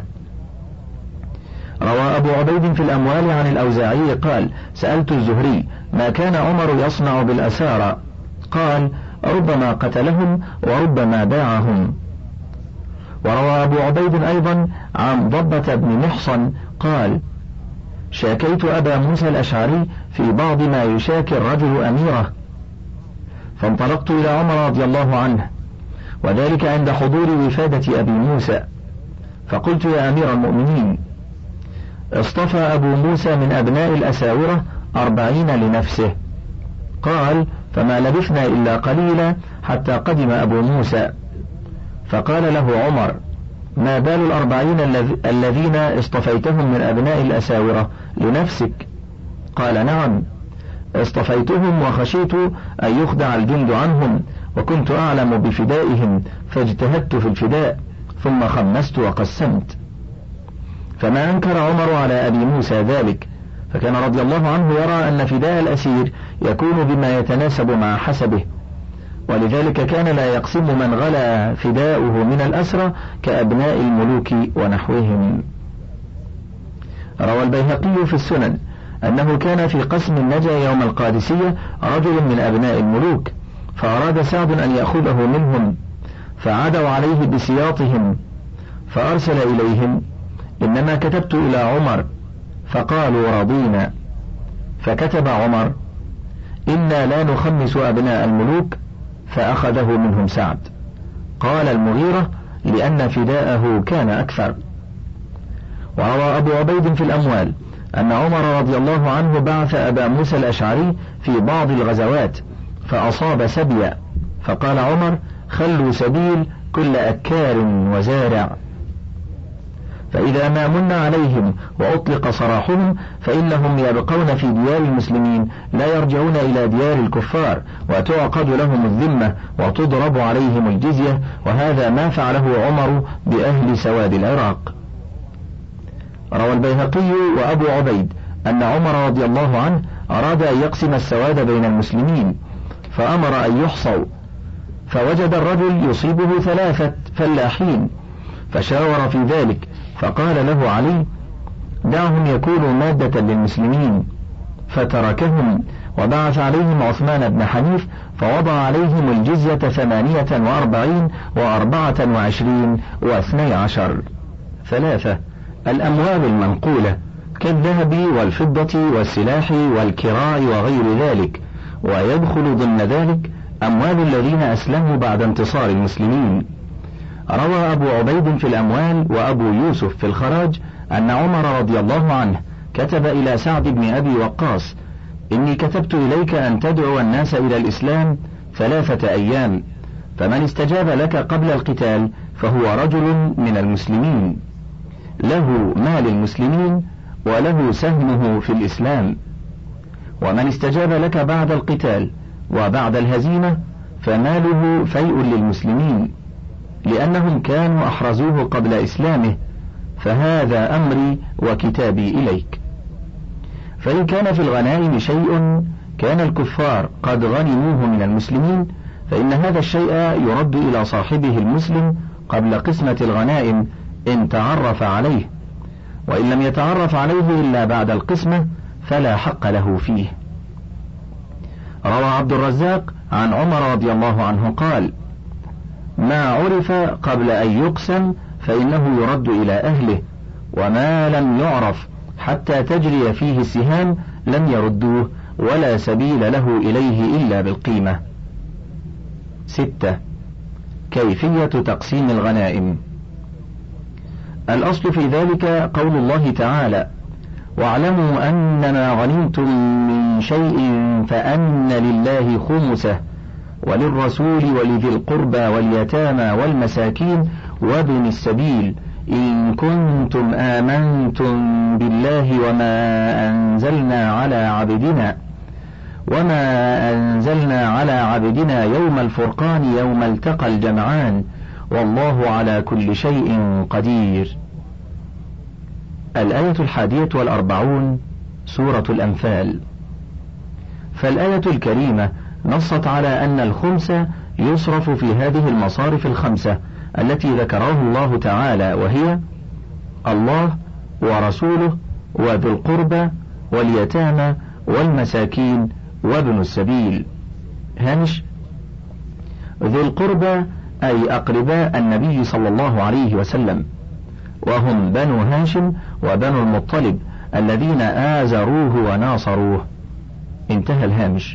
روى أبو عبيد في الأموال عن الأوزاعي قال: سألت الزهري ما كان عمر يصنع بالأسارى؟ قال: ربما قتلهم وربما باعهم. وروى أبو عبيد أيضا عن ضبة بن محصن قال: شاكيت أبا موسى الأشعري في بعض ما يشاكي الرجل أميره، فانطلقت إلى عمر رضي الله عنه، وذلك عند حضور وفادة أبي موسى، فقلت: يا أمير المؤمنين، اصطفى أبو موسى من أبناء الأساورة أربعين لنفسه. قال: فما لبثنا إلا قليلا حتى قدم أبو موسى، فقال له عمر: ما بال الأربعين الذين اصطفيتهم من أبناء الأساورة لنفسك؟ قال: نعم، اصطفيتهم وخشيت أن يخدع الجند عنهم، وكنت أعلم بفدائهم فاجتهدت في الفداء، ثم خمست وقسمت. فما أنكر عمر على أبي موسى ذلك، فكان رضي الله عنه يرى أن فداء الأسير يكون بما يتناسب مع حسبه، ولذلك كان لا يقسم من غلا فداؤه من الأسرى كأبناء الملوك ونحوهم. روى البيهقي في السنن أنه كان في قسم النجا يوم القادسية رجل من أبناء الملوك، فأراد سعد أن يأخذه منهم، فعادوا عليه بسياطهم، فأرسل إليهم: إنما كتبت إلى عمر، فقالوا: رضينا. فكتب عمر: إنا لا نخمس أبناء الملوك، فأخذه منهم سعد. قال المغيرة: لأن فداءه كان أكثر. وروى أبو عبيد في الأموال أن عمر رضي الله عنه بعث أبا موسى الأشعري في بعض الغزوات فأصاب سبيا، فقال عمر: خلوا سبيل كل أكار وزارع، فإذا ما من عليهم وأطلق سراحهم فإنهم يبقون في ديار المسلمين لا يرجعون إلى ديار الكفار، وتعقد لهم الذمة وتضرب عليهم الجزية، وهذا ما فعله عمر بأهل سواد العراق. روى البيهقي وأبو عبيد أن عمر رضي الله عنه أراد أن يقسم السواد بين المسلمين، فأمر أن يحصوا، فوجد الرجل يصيبه ثلاثة فلاحين، فشاور في ذلك، فقال له علي: دعهم يكونوا مادة للمسلمين، فتركهم، وبعث عليهم عثمان بن حنيف فوضع عليهم الجزية ثمانية وأربعين وأربعة وعشرين واثني عشر. ثلاثة: الأموال المنقولة كالذهب والفضة والسلاح والكراع وغير ذلك، ويدخل ضمن ذلك أموال الذين أسلموا بعد انتصار المسلمين. روى أبو عبيد في الأموال وأبو يوسف في الخراج أن عمر رضي الله عنه كتب إلى سعد بن أبي وقاص: إني كتبت إليك أن تدعو الناس إلى الإسلام ثلاثة أيام، فمن استجاب لك قبل القتال فهو رجل من المسلمين، له مال المسلمين وله سهمه في الإسلام، ومن استجاب لك بعد القتال وبعد الهزيمة فماله فيء للمسلمين لأنهم كانوا أحرزوه قبل إسلامه، فهذا أمري وكتابي إليك. فإن كان في الغنائم شيء كان الكفار قد غنموه من المسلمين، فإن هذا الشيء يرد إلى صاحبه المسلم قبل قسمة الغنائم إن تعرف عليه، وإن لم يتعرف عليه إلا بعد القسمة فلا حق له فيه. روى عبد الرزاق عن عمر رضي الله عنه قال: ما عرف قبل أن يقسم فإنه يرد إلى أهله، وما لم يعرف حتى تجري فيه السهام لم يردوه، ولا سبيل له إليه إلا بالقيمة. ستة. كيفية تقسيم الغنائم. الأصل في ذلك قول الله تعالى: واعلموا أنما غنمتم من شيء فأن لله خمسه وللرسول ولذي القربى واليتامى والمساكين وابن السبيل إن كنتم آمنتم بالله وما أنزلنا على عبدنا وما أنزلنا على عبدنا يوم الفرقان يوم التقى الجمعان والله على كل شيء قدير. الآية الحادية والأربعون سورة الأنفال. فالآية الكريمة نصت على أن الخمس يصرف في هذه المصارف الخمسة التي ذكره الله تعالى، وهي الله ورسوله وذو القربى واليتامى والمساكين وابن السبيل. هامش: ذو القربى أي أقرباء النبي صلى الله عليه وسلم، وهم بنو هاشم وبنو المطلب الذين آزروه وناصروه. انتهى الهامش.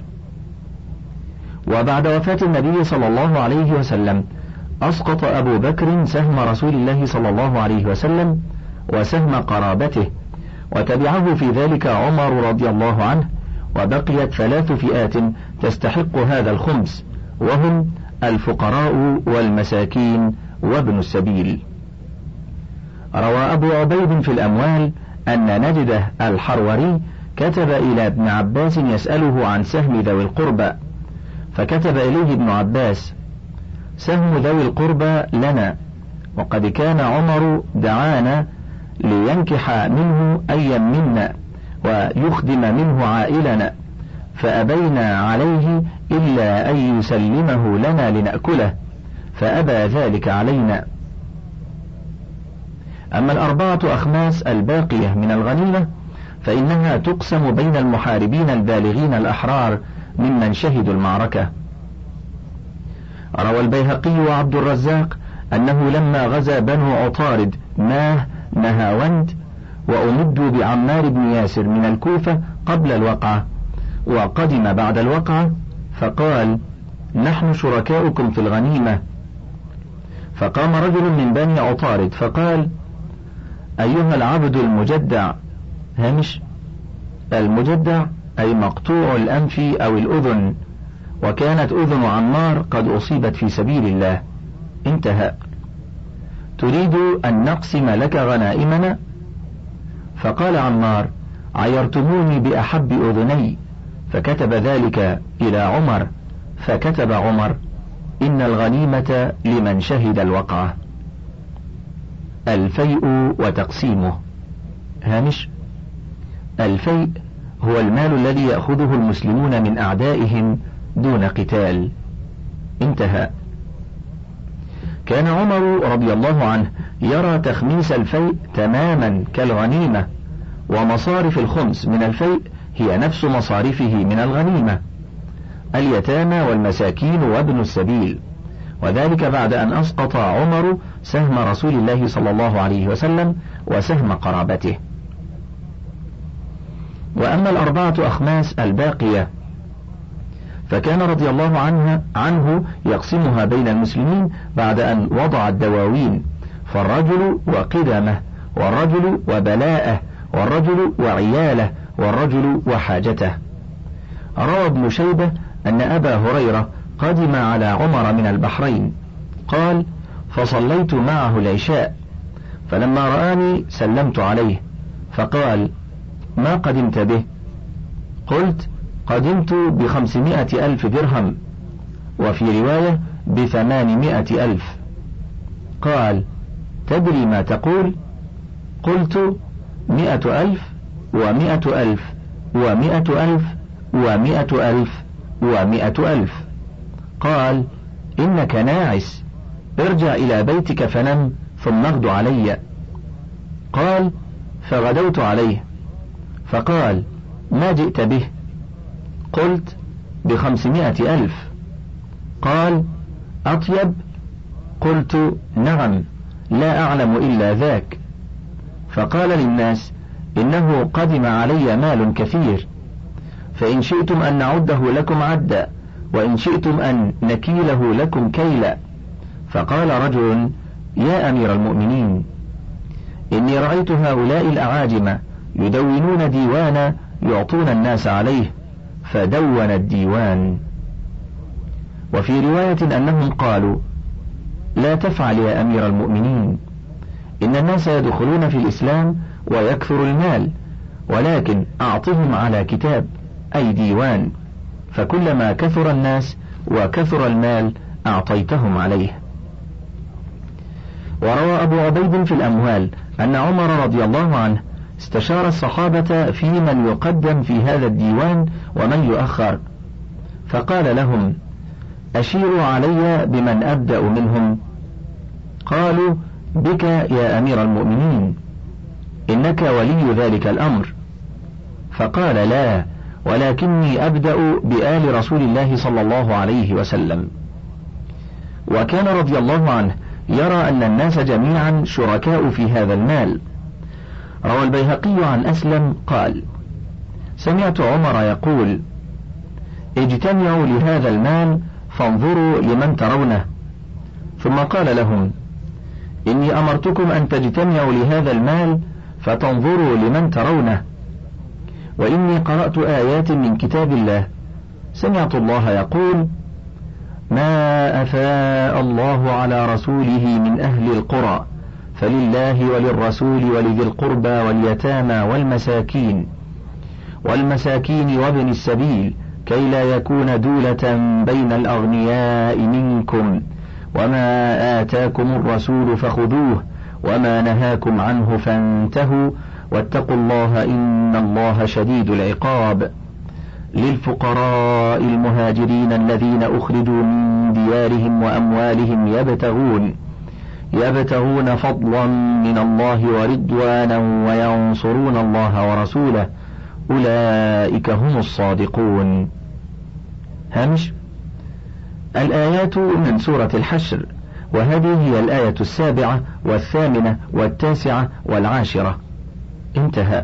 وبعد وفاة النبي صلى الله عليه وسلم أسقط أبو بكر سهم رسول الله صلى الله عليه وسلم وسهم قرابته، وتبعه في ذلك عمر رضي الله عنه، وبقيت ثلاث فئات تستحق هذا الخمس، وهم الفقراء والمساكين وابن السبيل. روى أبو عبيد في الأموال أن نجده الحروري كتب إلى ابن عباس يسأله عن سهم ذوي القربى، فكتب إليه ابن عباس: سهم ذوي القربى لنا، وقد كان عمر دعانا لينكح منه أيا منا ويخدم منه عائلنا، فأبينا عليه إلا أن يسلمه لنا لنأكله، فأبى ذلك علينا. أما الأربعة أخماس الباقية من الغنيمة فإنها تقسم بين المحاربين البالغين الأحرار ممن شهدوا المعركة. روى البيهقي وعبد الرزاق أنه لما غزا بنو عطارد ماه نهاوند وأمدوا بعمار بن ياسر من الكوفة قبل الوقعة، وقدم بعد الوقعة فقال: نحن شركاؤكم في الغنيمة. فقام رجل من بني عطارد فقال: أيها العبد المجدع. هامش: المجدع أي مقطوع الأنف أو الأذن، وكانت أذن عمار قد أصيبت في سبيل الله. انتهى. تريد أن نقسم لك غنائمنا؟ فقال عمار: عيرتموني بأحب أذني. فكتب ذلك إلى عمر، فكتب عمر: إن الغنيمة لمن شهد الوقعة. الفيء وتقسيمه. هامش: الفيء هو المال الذي يأخذه المسلمون من أعدائهم دون قتال. انتهى. كان عمر رضي الله عنه يرى تخميس الفيء تماما كالغنيمة، ومصارف الخمس من الفيء هي نفس مصارفه من الغنيمة، اليتامى والمساكين وابن السبيل، وذلك بعد أن أسقط عمر سهم رسول الله صلى الله عليه وسلم وسهم قرابته. وأما الأربعة أخماس الباقية فكان رضي الله عنها عنه يقسمها بين المسلمين بعد أن وضع الدواوين، فالرجل وقدمه، والرجل وبلاءه، والرجل وعياله، والرجل وحاجته. روى ابن شيبة أن أبا هريرة قدم على عمر من البحرين، قال: فصليت معه العشاء، فلما رآني سلمت عليه، فقال: ما قدمت به؟ قلت: قدمت بخمسمائة ألف درهم. وفي رواية بثمانمائة ألف. قال: تدري ما تقول؟ قلت: مئة ألف ومئة ألف ومئة ألف ومئة ألف ومئة ألف. قال: إنك ناعس، ارجع إلى بيتك فنم ثم اغد علي. قال: فغدوت عليه، فقال: ما جئت به؟ قلت: بخمسمائة ألف. قال: أطيب؟ قلت: نعم، لا أعلم إلا ذاك. فقال للناس: إنه قدم علي مال كثير، فإن شئتم أن نعده لكم عدا، وإن شئتم أن نكيله لكم كيلا. فقال رجل: يا أمير المؤمنين، إني رأيت هؤلاء الأعاجم يدونون ديوانا يعطون الناس عليه، فدون الديوان. وفي رواية أنهم قالوا: لا تفعل يا أمير المؤمنين، إن الناس يدخلون في الإسلام ويكثر المال، ولكن أعطهم على كتاب أي ديوان، فكلما كثر الناس وكثر المال أعطيتهم عليه. وروى أبو عبيد في الأموال أن عمر رضي الله عنه استشار الصحابة في من يقدم في هذا الديوان ومن يؤخر، فقال لهم: أشيروا علي بمن أبدأ منهم. قالوا: بك يا أمير المؤمنين، إنك ولي ذلك الأمر. فقال: لا، ولكني أبدأ بآل رسول الله صلى الله عليه وسلم. وكان رضي الله عنه يرى أن الناس جميعا شركاء في هذا المال. روى البيهقي عن أسلم قال: سمعت عمر يقول: اجتمعوا لهذا المال فانظروا لمن ترونه. ثم قال لهم: إني أمرتكم أن تجتمعوا لهذا المال فتنظروا لمن ترونه، وإني قرأت آيات من كتاب الله، سمعت الله يقول: ما أفاء الله على رسوله من أهل القرى فلله وللرسول ولذي القربى واليتامى والمساكين والمساكين وابن السبيل كي لا يكون دولة بين الأغنياء منكم، وما آتاكم الرسول فخذوه وما نهاكم عنه فانتهوا واتقوا الله إن الله شديد العقاب. للفقراء المهاجرين الذين أخرجوا من ديارهم وأموالهم يبتغون يبتغون فضلا من الله ورضوانا وينصرون الله ورسوله أولئك هم الصادقون. هامش: الآيات من سورة الحشر، وهذه هي الآية السابعة والثامنة والتاسعة والعاشرة. انتهى.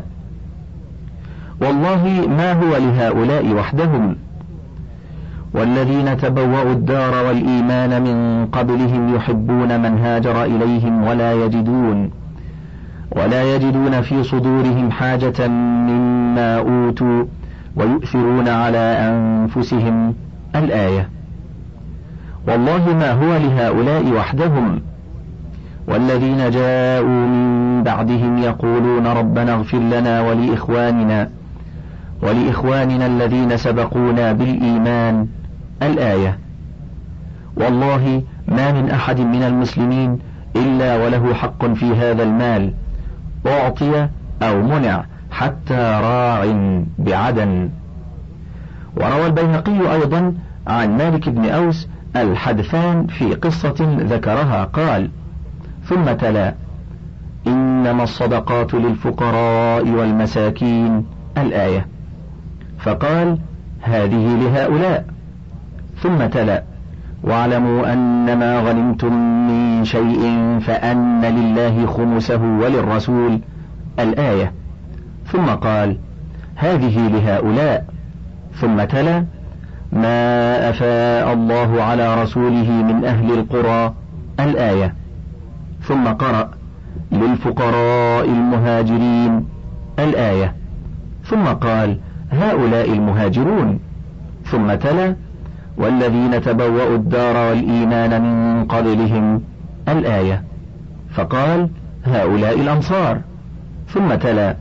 والله ما هو لهؤلاء وحدهم، والذين تبوأوا الدار والإيمان من قبلهم يحبون من هاجر إليهم ولا يجدون ولا يجدون في صدورهم حاجة مما أوتوا ويؤثرون على أنفسهم. الآية. والله ما هو لهؤلاء وحدهم، والذين جاءوا من بعدهم يقولون ربنا اغفر لنا ولإخواننا ولإخواننا الذين سبقونا بالإيمان. الآية. والله ما من أحد من المسلمين إلا وله حق في هذا المال، أعطي أو منع حتى راع بعدن. وروى البيهقي أيضا عن مالك بن أوس الحدثان في قصة ذكرها قال: ثم تلا: إنما الصدقات للفقراء والمساكين. الآية. فقال: هذه لهؤلاء. ثم تلا: واعلموا أنما غنمتم من شيء فأن لله خمسه وللرسول. الآية. ثم قال: هذه لهؤلاء. ثم تلا: ما أفاء الله على رسوله من أهل القرى. الآية. ثم قرأ: للفقراء المهاجرين. الآية. ثم قال: هؤلاء المهاجرون. ثم تلا: والذين تبوأوا الدار والإيمان من قبلهم. الآية. فقال: هؤلاء الأنصار. ثم تلا: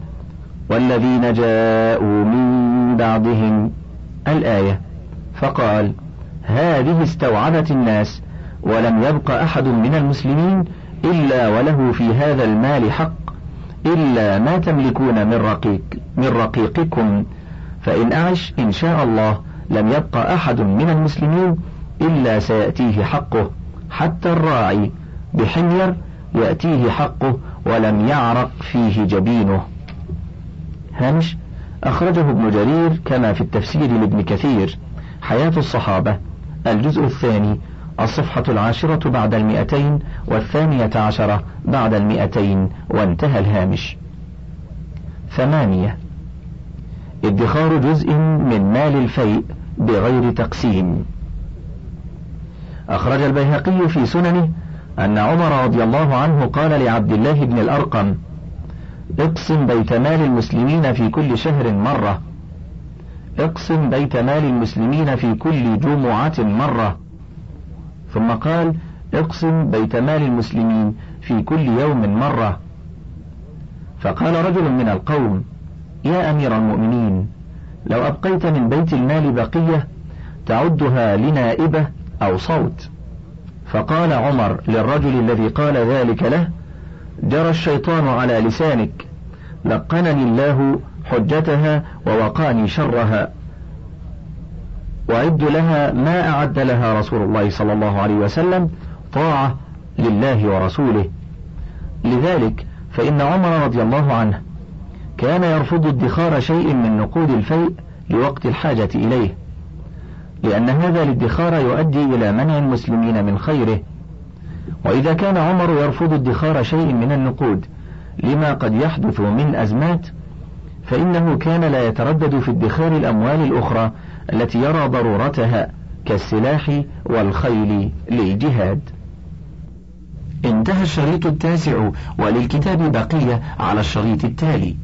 والذين جاءوا من بعدهم. الآية. فقال: هذه استوعبت الناس، ولم يبق أحد من المسلمين إلا وله في هذا المال حق، إلا ما تملكون من رقيق من رقيقكم، فإن أعش إن شاء الله لم يبق أحد من المسلمين إلا سيأتيه حقه، حتى الراعي بحمير يأتيه حقه ولم يعرق فيه جبينه. هامش: أخرجه ابن جرير كما في التفسير لابن كثير، حياة الصحابة، الجزء الثاني، الصفحة العاشرة بعد المئتين والثانية عشرة بعد المئتين، وانتهى الهامش. ثمانية: ادخار جزء من مال الفيء بغير تقسيم. أخرج البيهقي في سننه أن عمر رضي الله عنه قال لعبد الله بن الأرقم: اقسم بيت مال المسلمين في كل شهر مرة، اقسم بيت مال المسلمين في كل جمعة مرة. ثم قال: اقسم بيت مال المسلمين في كل يوم مرة. فقال رجل من القوم: يا أمير المؤمنين، لو أبقيت من بيت المال بقية تعدها لنائبة أو صوت. فقال عمر للرجل الذي قال ذلك له: جرى الشيطان على لسانك، لقنني الله حجتها ووقاني شرها، وأعد لها ما أعد لها رسول الله صلى الله عليه وسلم، طاعة لله ورسوله. لذلك فإن عمر رضي الله عنه كان يرفض ادخار شيء من نقود الفيء لوقت الحاجة إليه، لأن هذا الادخار يؤدي إلى منع المسلمين من خيره. وإذا كان عمر يرفض ادخار شيء من النقود لما قد يحدث من أزمات، فإنه كان لا يتردد في ادخار الأموال الأخرى التي يرى ضرورتها كالسلاح والخيل للجهاد. انتهى الشريط التاسع، وللكتاب بقية على الشريط التالي.